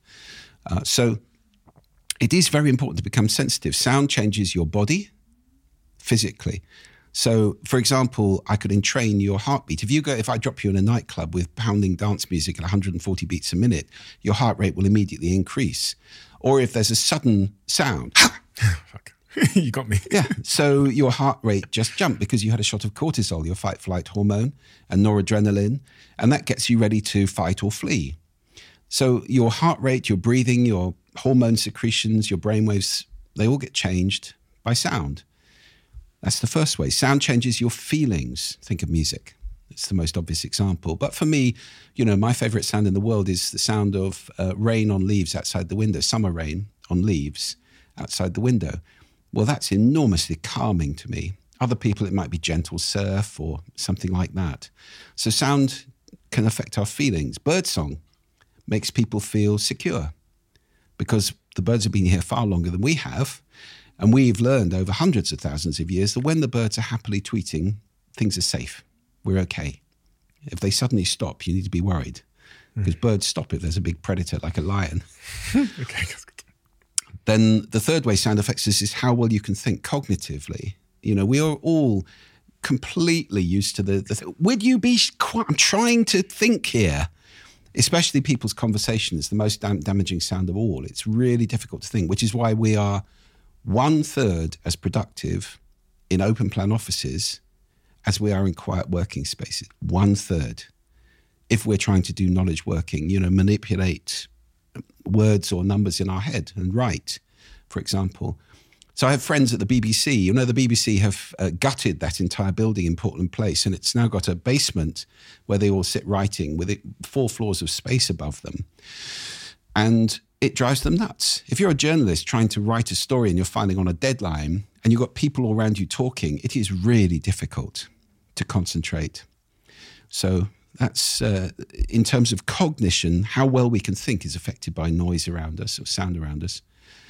So it is very important to become sensitive. Sound changes your body physically. So, for example, I could entrain your heartbeat. If I drop you in a nightclub with pounding dance music at 140 beats a minute, your heart rate will immediately increase. Or if there's a sudden sound, Fuck. You got me. yeah, so your heart rate just jumped because you had a shot of cortisol, your fight-flight hormone, and noradrenaline, and that gets you ready to fight or flee. So your heart rate, your breathing, your hormone secretions, your brainwaves, they all get changed by sound. That's the first way. Sound changes your feelings. Think of music. It's the most obvious example. But for me, you know, my favorite sound in the world is the sound of rain on leaves outside the window, summer rain on leaves outside the window. Well, that's enormously calming to me. Other people, it might be gentle surf or something like that. So sound can affect our feelings. Birdsong makes people feel secure because the birds have been here far longer than we have. And we've learned over hundreds of thousands of years that when the birds are happily tweeting, things are safe. We're okay. If they suddenly stop, you need to be worried because birds stop if there's a big predator like a lion. Okay. Then the third way sound affects us is how well you can think cognitively. You know, we are all completely used to would you be quiet? I'm trying to think here. Especially people's conversation is the most damaging sound of all. It's really difficult to think, which is why we are 1/3 as productive in open plan offices as we are in quiet working spaces. 1/3. If we're trying to do knowledge working, you know, manipulate words or numbers in our head and write, for example. So I have friends at the BBC. You know, the BBC have gutted that entire building in Portland Place, and it's now got a basement where they all sit writing with 4 floors of space above them. And it drives them nuts. If you're a journalist trying to write a story and you're filing on a deadline and you've got people all around you talking, it is really difficult to concentrate. So that's, in terms of cognition, how well we can think is affected by noise around us or sound around us.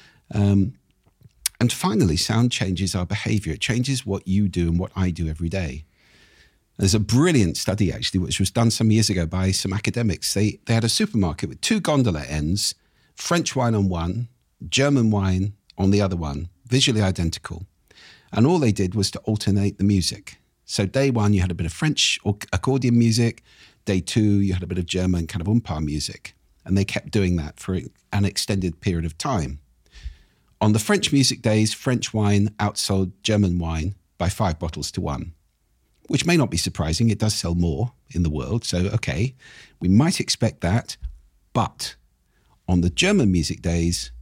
And finally, sound changes our behavior. It changes what you do and what I do every day. There's a brilliant study, actually, which was done some years ago by some academics. They had a supermarket with 2 gondola ends, French wine on one, German wine on the other one, visually identical. And all they did was to alternate the music. So day 1, you had a bit of French or accordion music. Day 2, you had a bit of German kind of umpa music. And they kept doing that for an extended period of time. On the French music days, French wine outsold German wine by 5 bottles to 1, which may not be surprising. It does sell more in the world. So, okay, we might expect that. But on the German music days,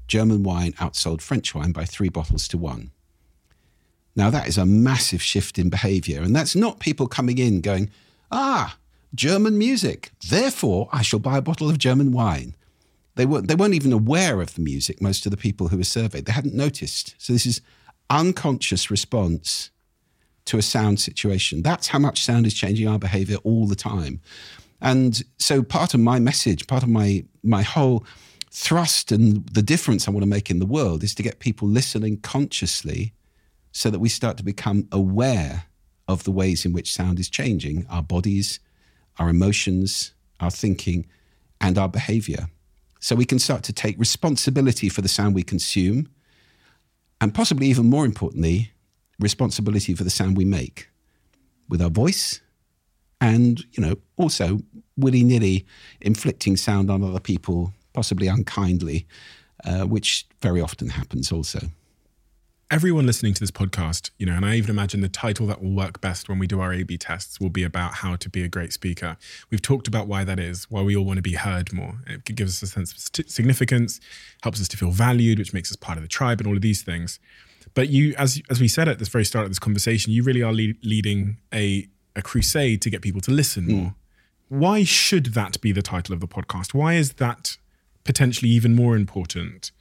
German wine outsold French wine by 3 bottles to 1. Now, that is a massive shift in behavior. And that's not people coming in going, German music, therefore I shall buy a bottle of German wine. They weren't even aware of the music, most of the people who were surveyed. They hadn't noticed. So this is unconscious response to a sound situation. That's how much sound is changing our behavior all the time. And so part of my message, part of my whole thrust and the difference I want to make in the world is to get people listening consciously so that we start to become aware of the ways in which sound is changing our bodies, our emotions, our thinking, and our behavior. So we can start to take responsibility for the sound we consume, and possibly even more importantly, responsibility for the sound we make with our voice and, also willy-nilly inflicting sound on other people, possibly unkindly, which very often happens also. Everyone listening to this podcast, and I even imagine the title that will work best when we do our A/B tests will be about how to be a great speaker. We've talked about why that is, why we all want to be heard more. It gives us a sense of significance, helps us to feel valued, which makes us part of the tribe and all of these things. But you, as we said at the very start of this conversation, you really are leading a crusade to get people to listen more. Why should that be the title of the podcast? Why is that potentially even more important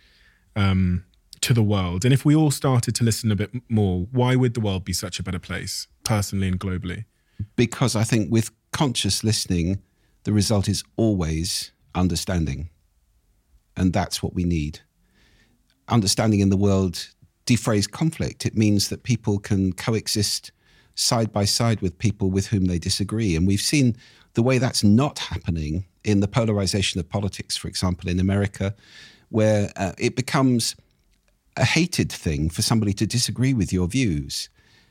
to the world? And if we all started to listen a bit more, why would the world be such a better place, personally and globally? Because I think with conscious listening, the result is always understanding. And that's what we need. Understanding in the world defrays conflict. It means that people can coexist side by side with people with whom they disagree. And we've seen the way that's not happening in the polarization of politics, for example, in America, where it becomes a hated thing for somebody to disagree with your views.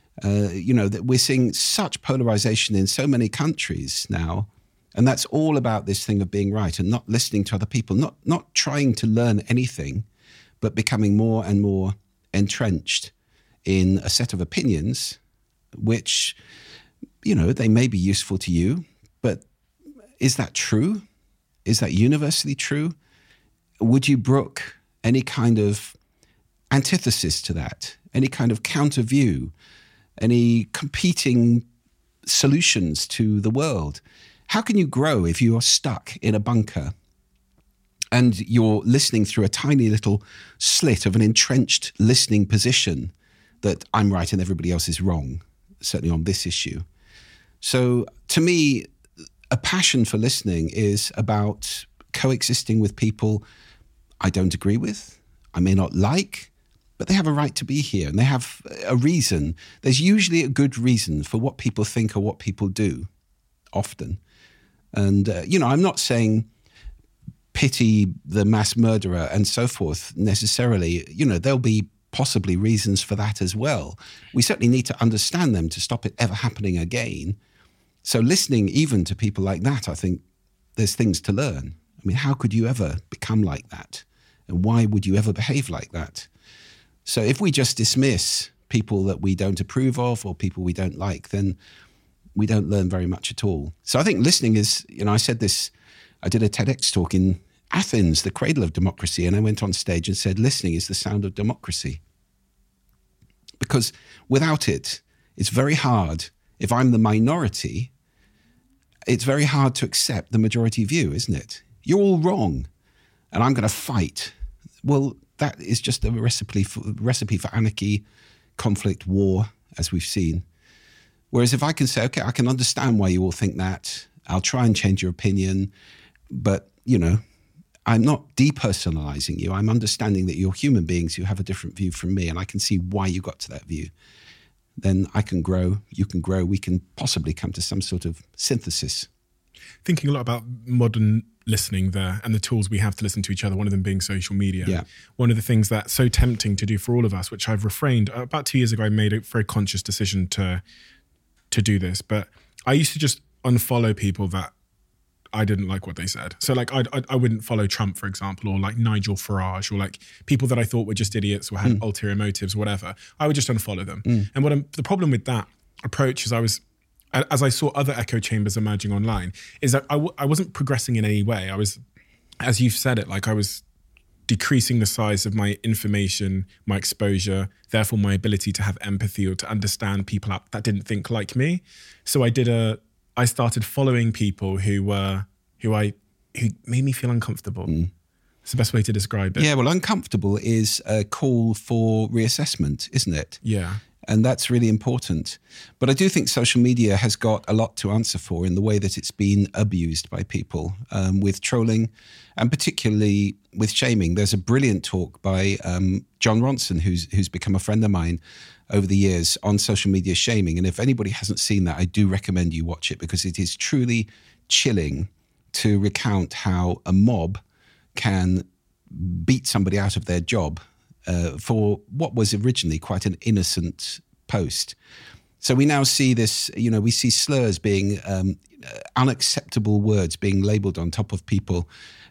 That we're seeing such polarization in so many countries now, and that's all about this thing of being right and not listening to other people, not trying to learn anything, but becoming more and more entrenched in a set of opinions, which, they may be useful to you, but is that true? Is that universally true? Would you brook any kind of antithesis to that, any kind of counter view, any competing solutions to the world? How can you grow if you're stuck in a bunker and you're listening through a tiny little slit of an entrenched listening position that I'm right and everybody else is wrong, certainly on this issue? So to me, a passion for listening is about coexisting with people I don't agree with, I may not like, but they have a right to be here and they have a reason. There's usually a good reason for what people think or what people do, often. And, I'm not saying pity the mass murderer and so forth necessarily. There'll be possibly reasons for that as well. We certainly need to understand them to stop it ever happening again. So listening even to people like that, I think there's things to learn. I mean, how could you ever become like that? And why would you ever behave like that? So if we just dismiss people that we don't approve of or people we don't like, then we don't learn very much at all. So I think listening is, I said this, I did a TEDx talk in Athens, the cradle of democracy, and I went on stage and said, listening is the sound of democracy. Because without it, it's very hard. If I'm the minority, it's very hard to accept the majority view, isn't it? You're all wrong, and I'm going to fight. Well, that is just a recipe for anarchy, conflict, war, as we've seen. Whereas if I can say, okay, I can understand why you all think that, I'll try and change your opinion, but, I'm not depersonalizing you. I'm understanding that you're human beings who have a different view from me, and I can see why you got to that view. Then I can grow, you can grow, we can possibly come to some sort of synthesis. Thinking a lot about modern listening there and the tools we have to listen to each other, one of them being social media. Yeah. One of the things that's so tempting to do for all of us, which I've refrained, about 2 years ago, I made a very conscious decision to do this, but I used to just unfollow people that I didn't like what they said. So like I wouldn't follow Trump, for example, or like Nigel Farage, or like people that I thought were just idiots or had ulterior motives or whatever. I would just unfollow them. And the problem with that approach is as I saw other echo chambers emerging online, is that I wasn't progressing in any way. I was, as you've said it, like I was decreasing the size of my information, my exposure, therefore my ability to have empathy or to understand people out that didn't think like me. So I started following people who made me feel uncomfortable. It's the best way to describe it. Yeah, well, uncomfortable is a call for reassessment, isn't it? Yeah. And that's really important. But I do think social media has got a lot to answer for in the way that it's been abused by people with trolling and particularly with shaming. There's a brilliant talk by John Ronson, who's become a friend of mine over the years on social media shaming. And if anybody hasn't seen that, I do recommend you watch it because it is truly chilling to recount how a mob can beat somebody out of their job for what was originally quite an innocent post. So we now see this, we see slurs being unacceptable words being labelled on top of people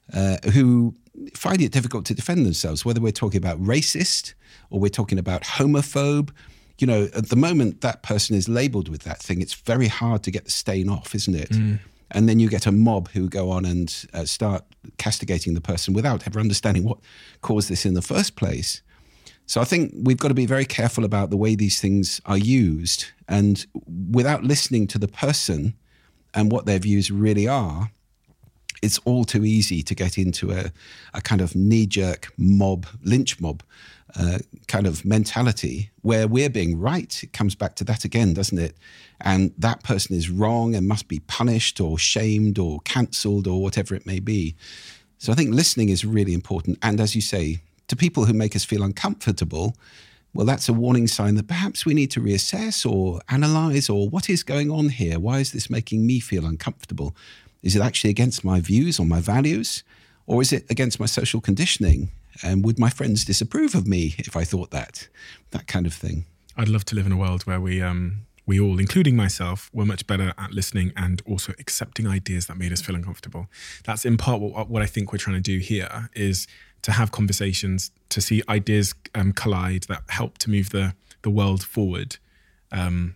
who find it difficult to defend themselves, whether we're talking about racist or we're talking about homophobe. At the moment that person is labelled with that thing, it's very hard to get the stain off, isn't it? And then you get a mob who go on and start castigating the person without ever understanding what caused this in the first place. So I think we've got to be very careful about the way these things are used. And without listening to the person and what their views really are, it's all too easy to get into a kind of knee-jerk mob, lynch mob kind of mentality where we're being right. It comes back to that again, doesn't it? And that person is wrong and must be punished or shamed or cancelled or whatever it may be. So I think listening is really important. And as you say, to people who make us feel uncomfortable, well, that's a warning sign that perhaps we need to reassess or analyse or what is going on here? Why is this making me feel uncomfortable? Is it actually against my views or my values? Or is it against my social conditioning? And would my friends disapprove of me if I thought that? That kind of thing. I'd love to live in a world where we all, including myself, were much better at listening and also accepting ideas that made us feel uncomfortable. That's in part what I think we're trying to do here, is to have conversations, to see ideas collide that help to move the world forward. And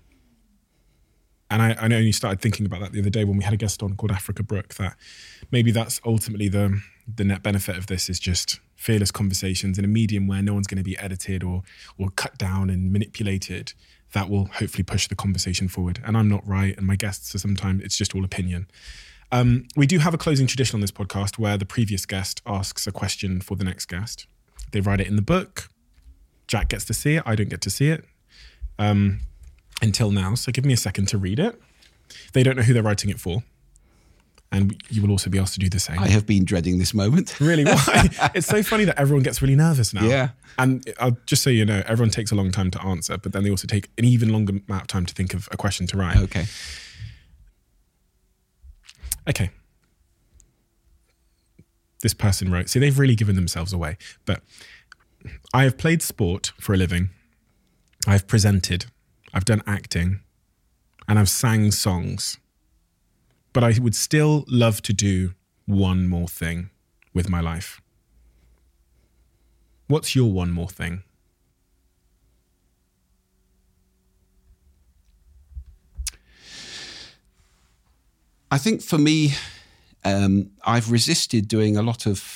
I only started thinking about that the other day when we had a guest on called Africa Brooke, that maybe that's ultimately the net benefit of this, is just fearless conversations in a medium where no one's going to be edited or cut down and manipulated. That will hopefully push the conversation forward. And I'm not right, and my guests are sometimes, it's just all opinion. We do have a closing tradition on this podcast where the previous guest asks a question for the next guest. They write it in the book. Jack gets to see it. I don't get to see it until now. So give me a second to read it. They don't know who they're writing it for. And you will also be asked to do the same. I have been dreading this moment. Really? Why? It's so funny that everyone gets really nervous now. Yeah. And just so you know, everyone takes a long time to answer, but then they also take an even longer amount of time to think of a question to write. Okay. This person wrote, see, they've really given themselves away. But I have played sport for a living. I've presented. I've done acting. And I've sang songs. But I would still love to do one more thing with my life. What's your one more thing? I think for me, I've resisted doing a lot of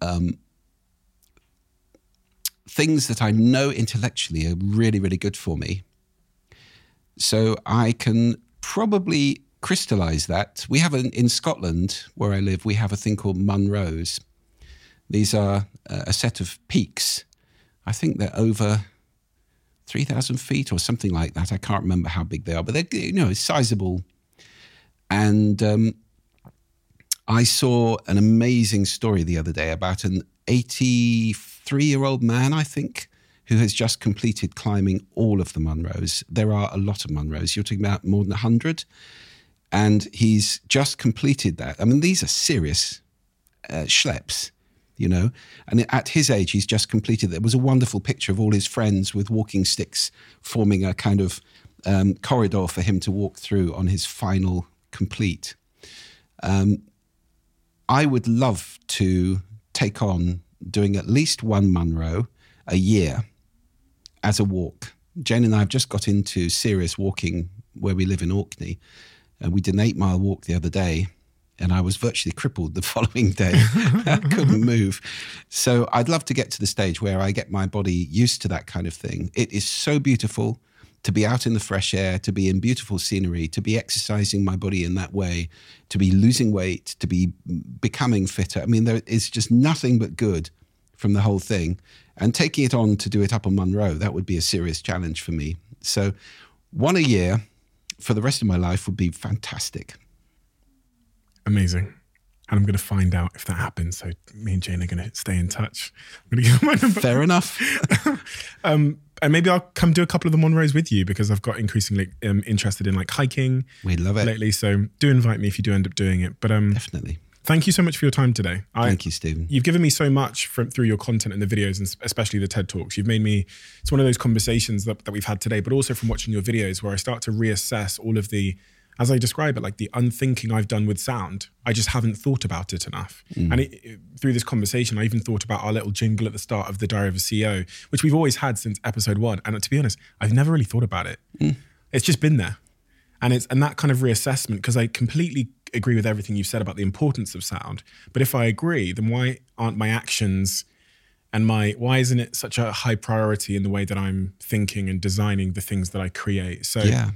things that I know intellectually are really, really good for me. So I can probably crystallize that. We have in Scotland, where I live, we have a thing called Munros. These are a set of peaks. I think they're over 3,000 feet or something like that. I can't remember how big they are, but they're sizable. And I saw an amazing story the other day about an 83-year-old man, I think, who has just completed climbing all of the Munros. There are a lot of Munros. You're talking about more than 100. And he's just completed that. I mean, these are serious schleps, And at his age, he's just completed. There was a wonderful picture of all his friends with walking sticks forming a kind of corridor for him to walk through on his final complete. I would love to take on doing at least one Munro a year as a walk. Jane and I have just got into serious walking where we live in Orkney. We did an 8-mile walk the other day, and I was virtually crippled the following day. I couldn't move. So I'd love to get to the stage where I get my body used to that kind of thing. It is so beautiful to be out in the fresh air, to be in beautiful scenery, to be exercising my body in that way, to be losing weight, to be becoming fitter. I mean, there is just nothing but good from the whole thing. And taking it on to do it up on Monroe, that would be a serious challenge for me. So 1 a year for the rest of my life would be fantastic. Amazing. And I'm going to find out if that happens. So me and Jane are going to stay in touch. I'm going to give her my number. Fair enough. And maybe I'll come do a couple of the Monroes with you, because I've got increasingly interested in like hiking. We love it lately. So do invite me if you do end up doing it. But definitely. Thank you so much for your time today. Thank you, Stephen. You've given me so much through your content and the videos, and especially the TED Talks. You've made me, it's one of those conversations that we've had today, but also from watching your videos where I start to reassess all of the, as I describe it, like the unthinking I've done with sound. I just haven't thought about it enough. And through this conversation, I even thought about our little jingle at the start of the Diary of a CEO, which we've always had since episode 1. And to be honest, I've never really thought about it. It's just been there. And that kind of reassessment, because I completely agree with everything you've said about the importance of sound. But if I agree, then why aren't my actions and why isn't it such a high priority in the way that I'm thinking and designing the things that I create? So yeah.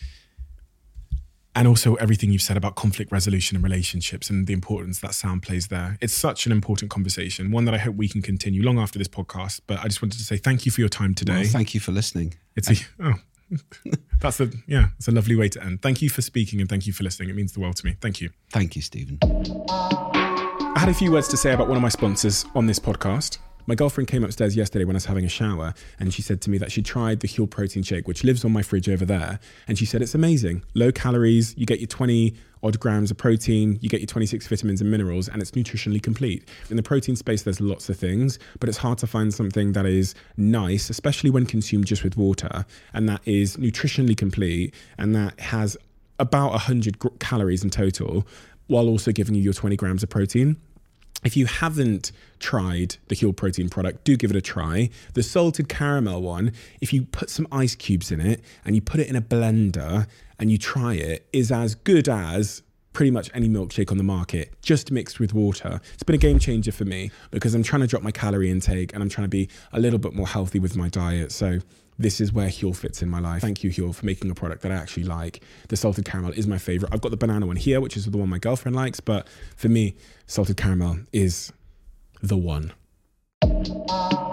And also everything you've said about conflict resolution and relationships and the importance that sound plays there. It's such an important conversation, one that I hope we can continue long after this podcast. But I just wanted to say thank you for your time today. Well, thank you for listening. That's a lovely way to end. Thank you for speaking and thank you for listening. It means the world to me. Thank you. Thank you, Stephen. I had a few words to say about one of my sponsors on this podcast. My girlfriend came upstairs yesterday when I was having a shower, and she said to me that she tried the Huel protein shake, which lives on my fridge over there. And she said, it's amazing. Low calories, you get your 20 odd grams of protein, you get your 26 vitamins and minerals, and it's nutritionally complete. In the protein space, there's lots of things, but it's hard to find something that is nice, especially when consumed just with water, and that is nutritionally complete, and that has about 100 calories in total, while also giving you your 20 grams of protein. If you haven't tried the Huel protein product, do give it a try. The salted caramel one, if you put some ice cubes in it and you put it in a blender and you try it, is as good as pretty much any milkshake on the market, just mixed with water. It's been a game changer for me because I'm trying to drop my calorie intake and I'm trying to be a little bit more healthy with my diet. So this is where Huel fits in my life. Thank you, Huel, for making a product that I actually like. The salted caramel is my favorite. I've got the banana one here, which is the one my girlfriend likes, but for me, salted caramel is the one.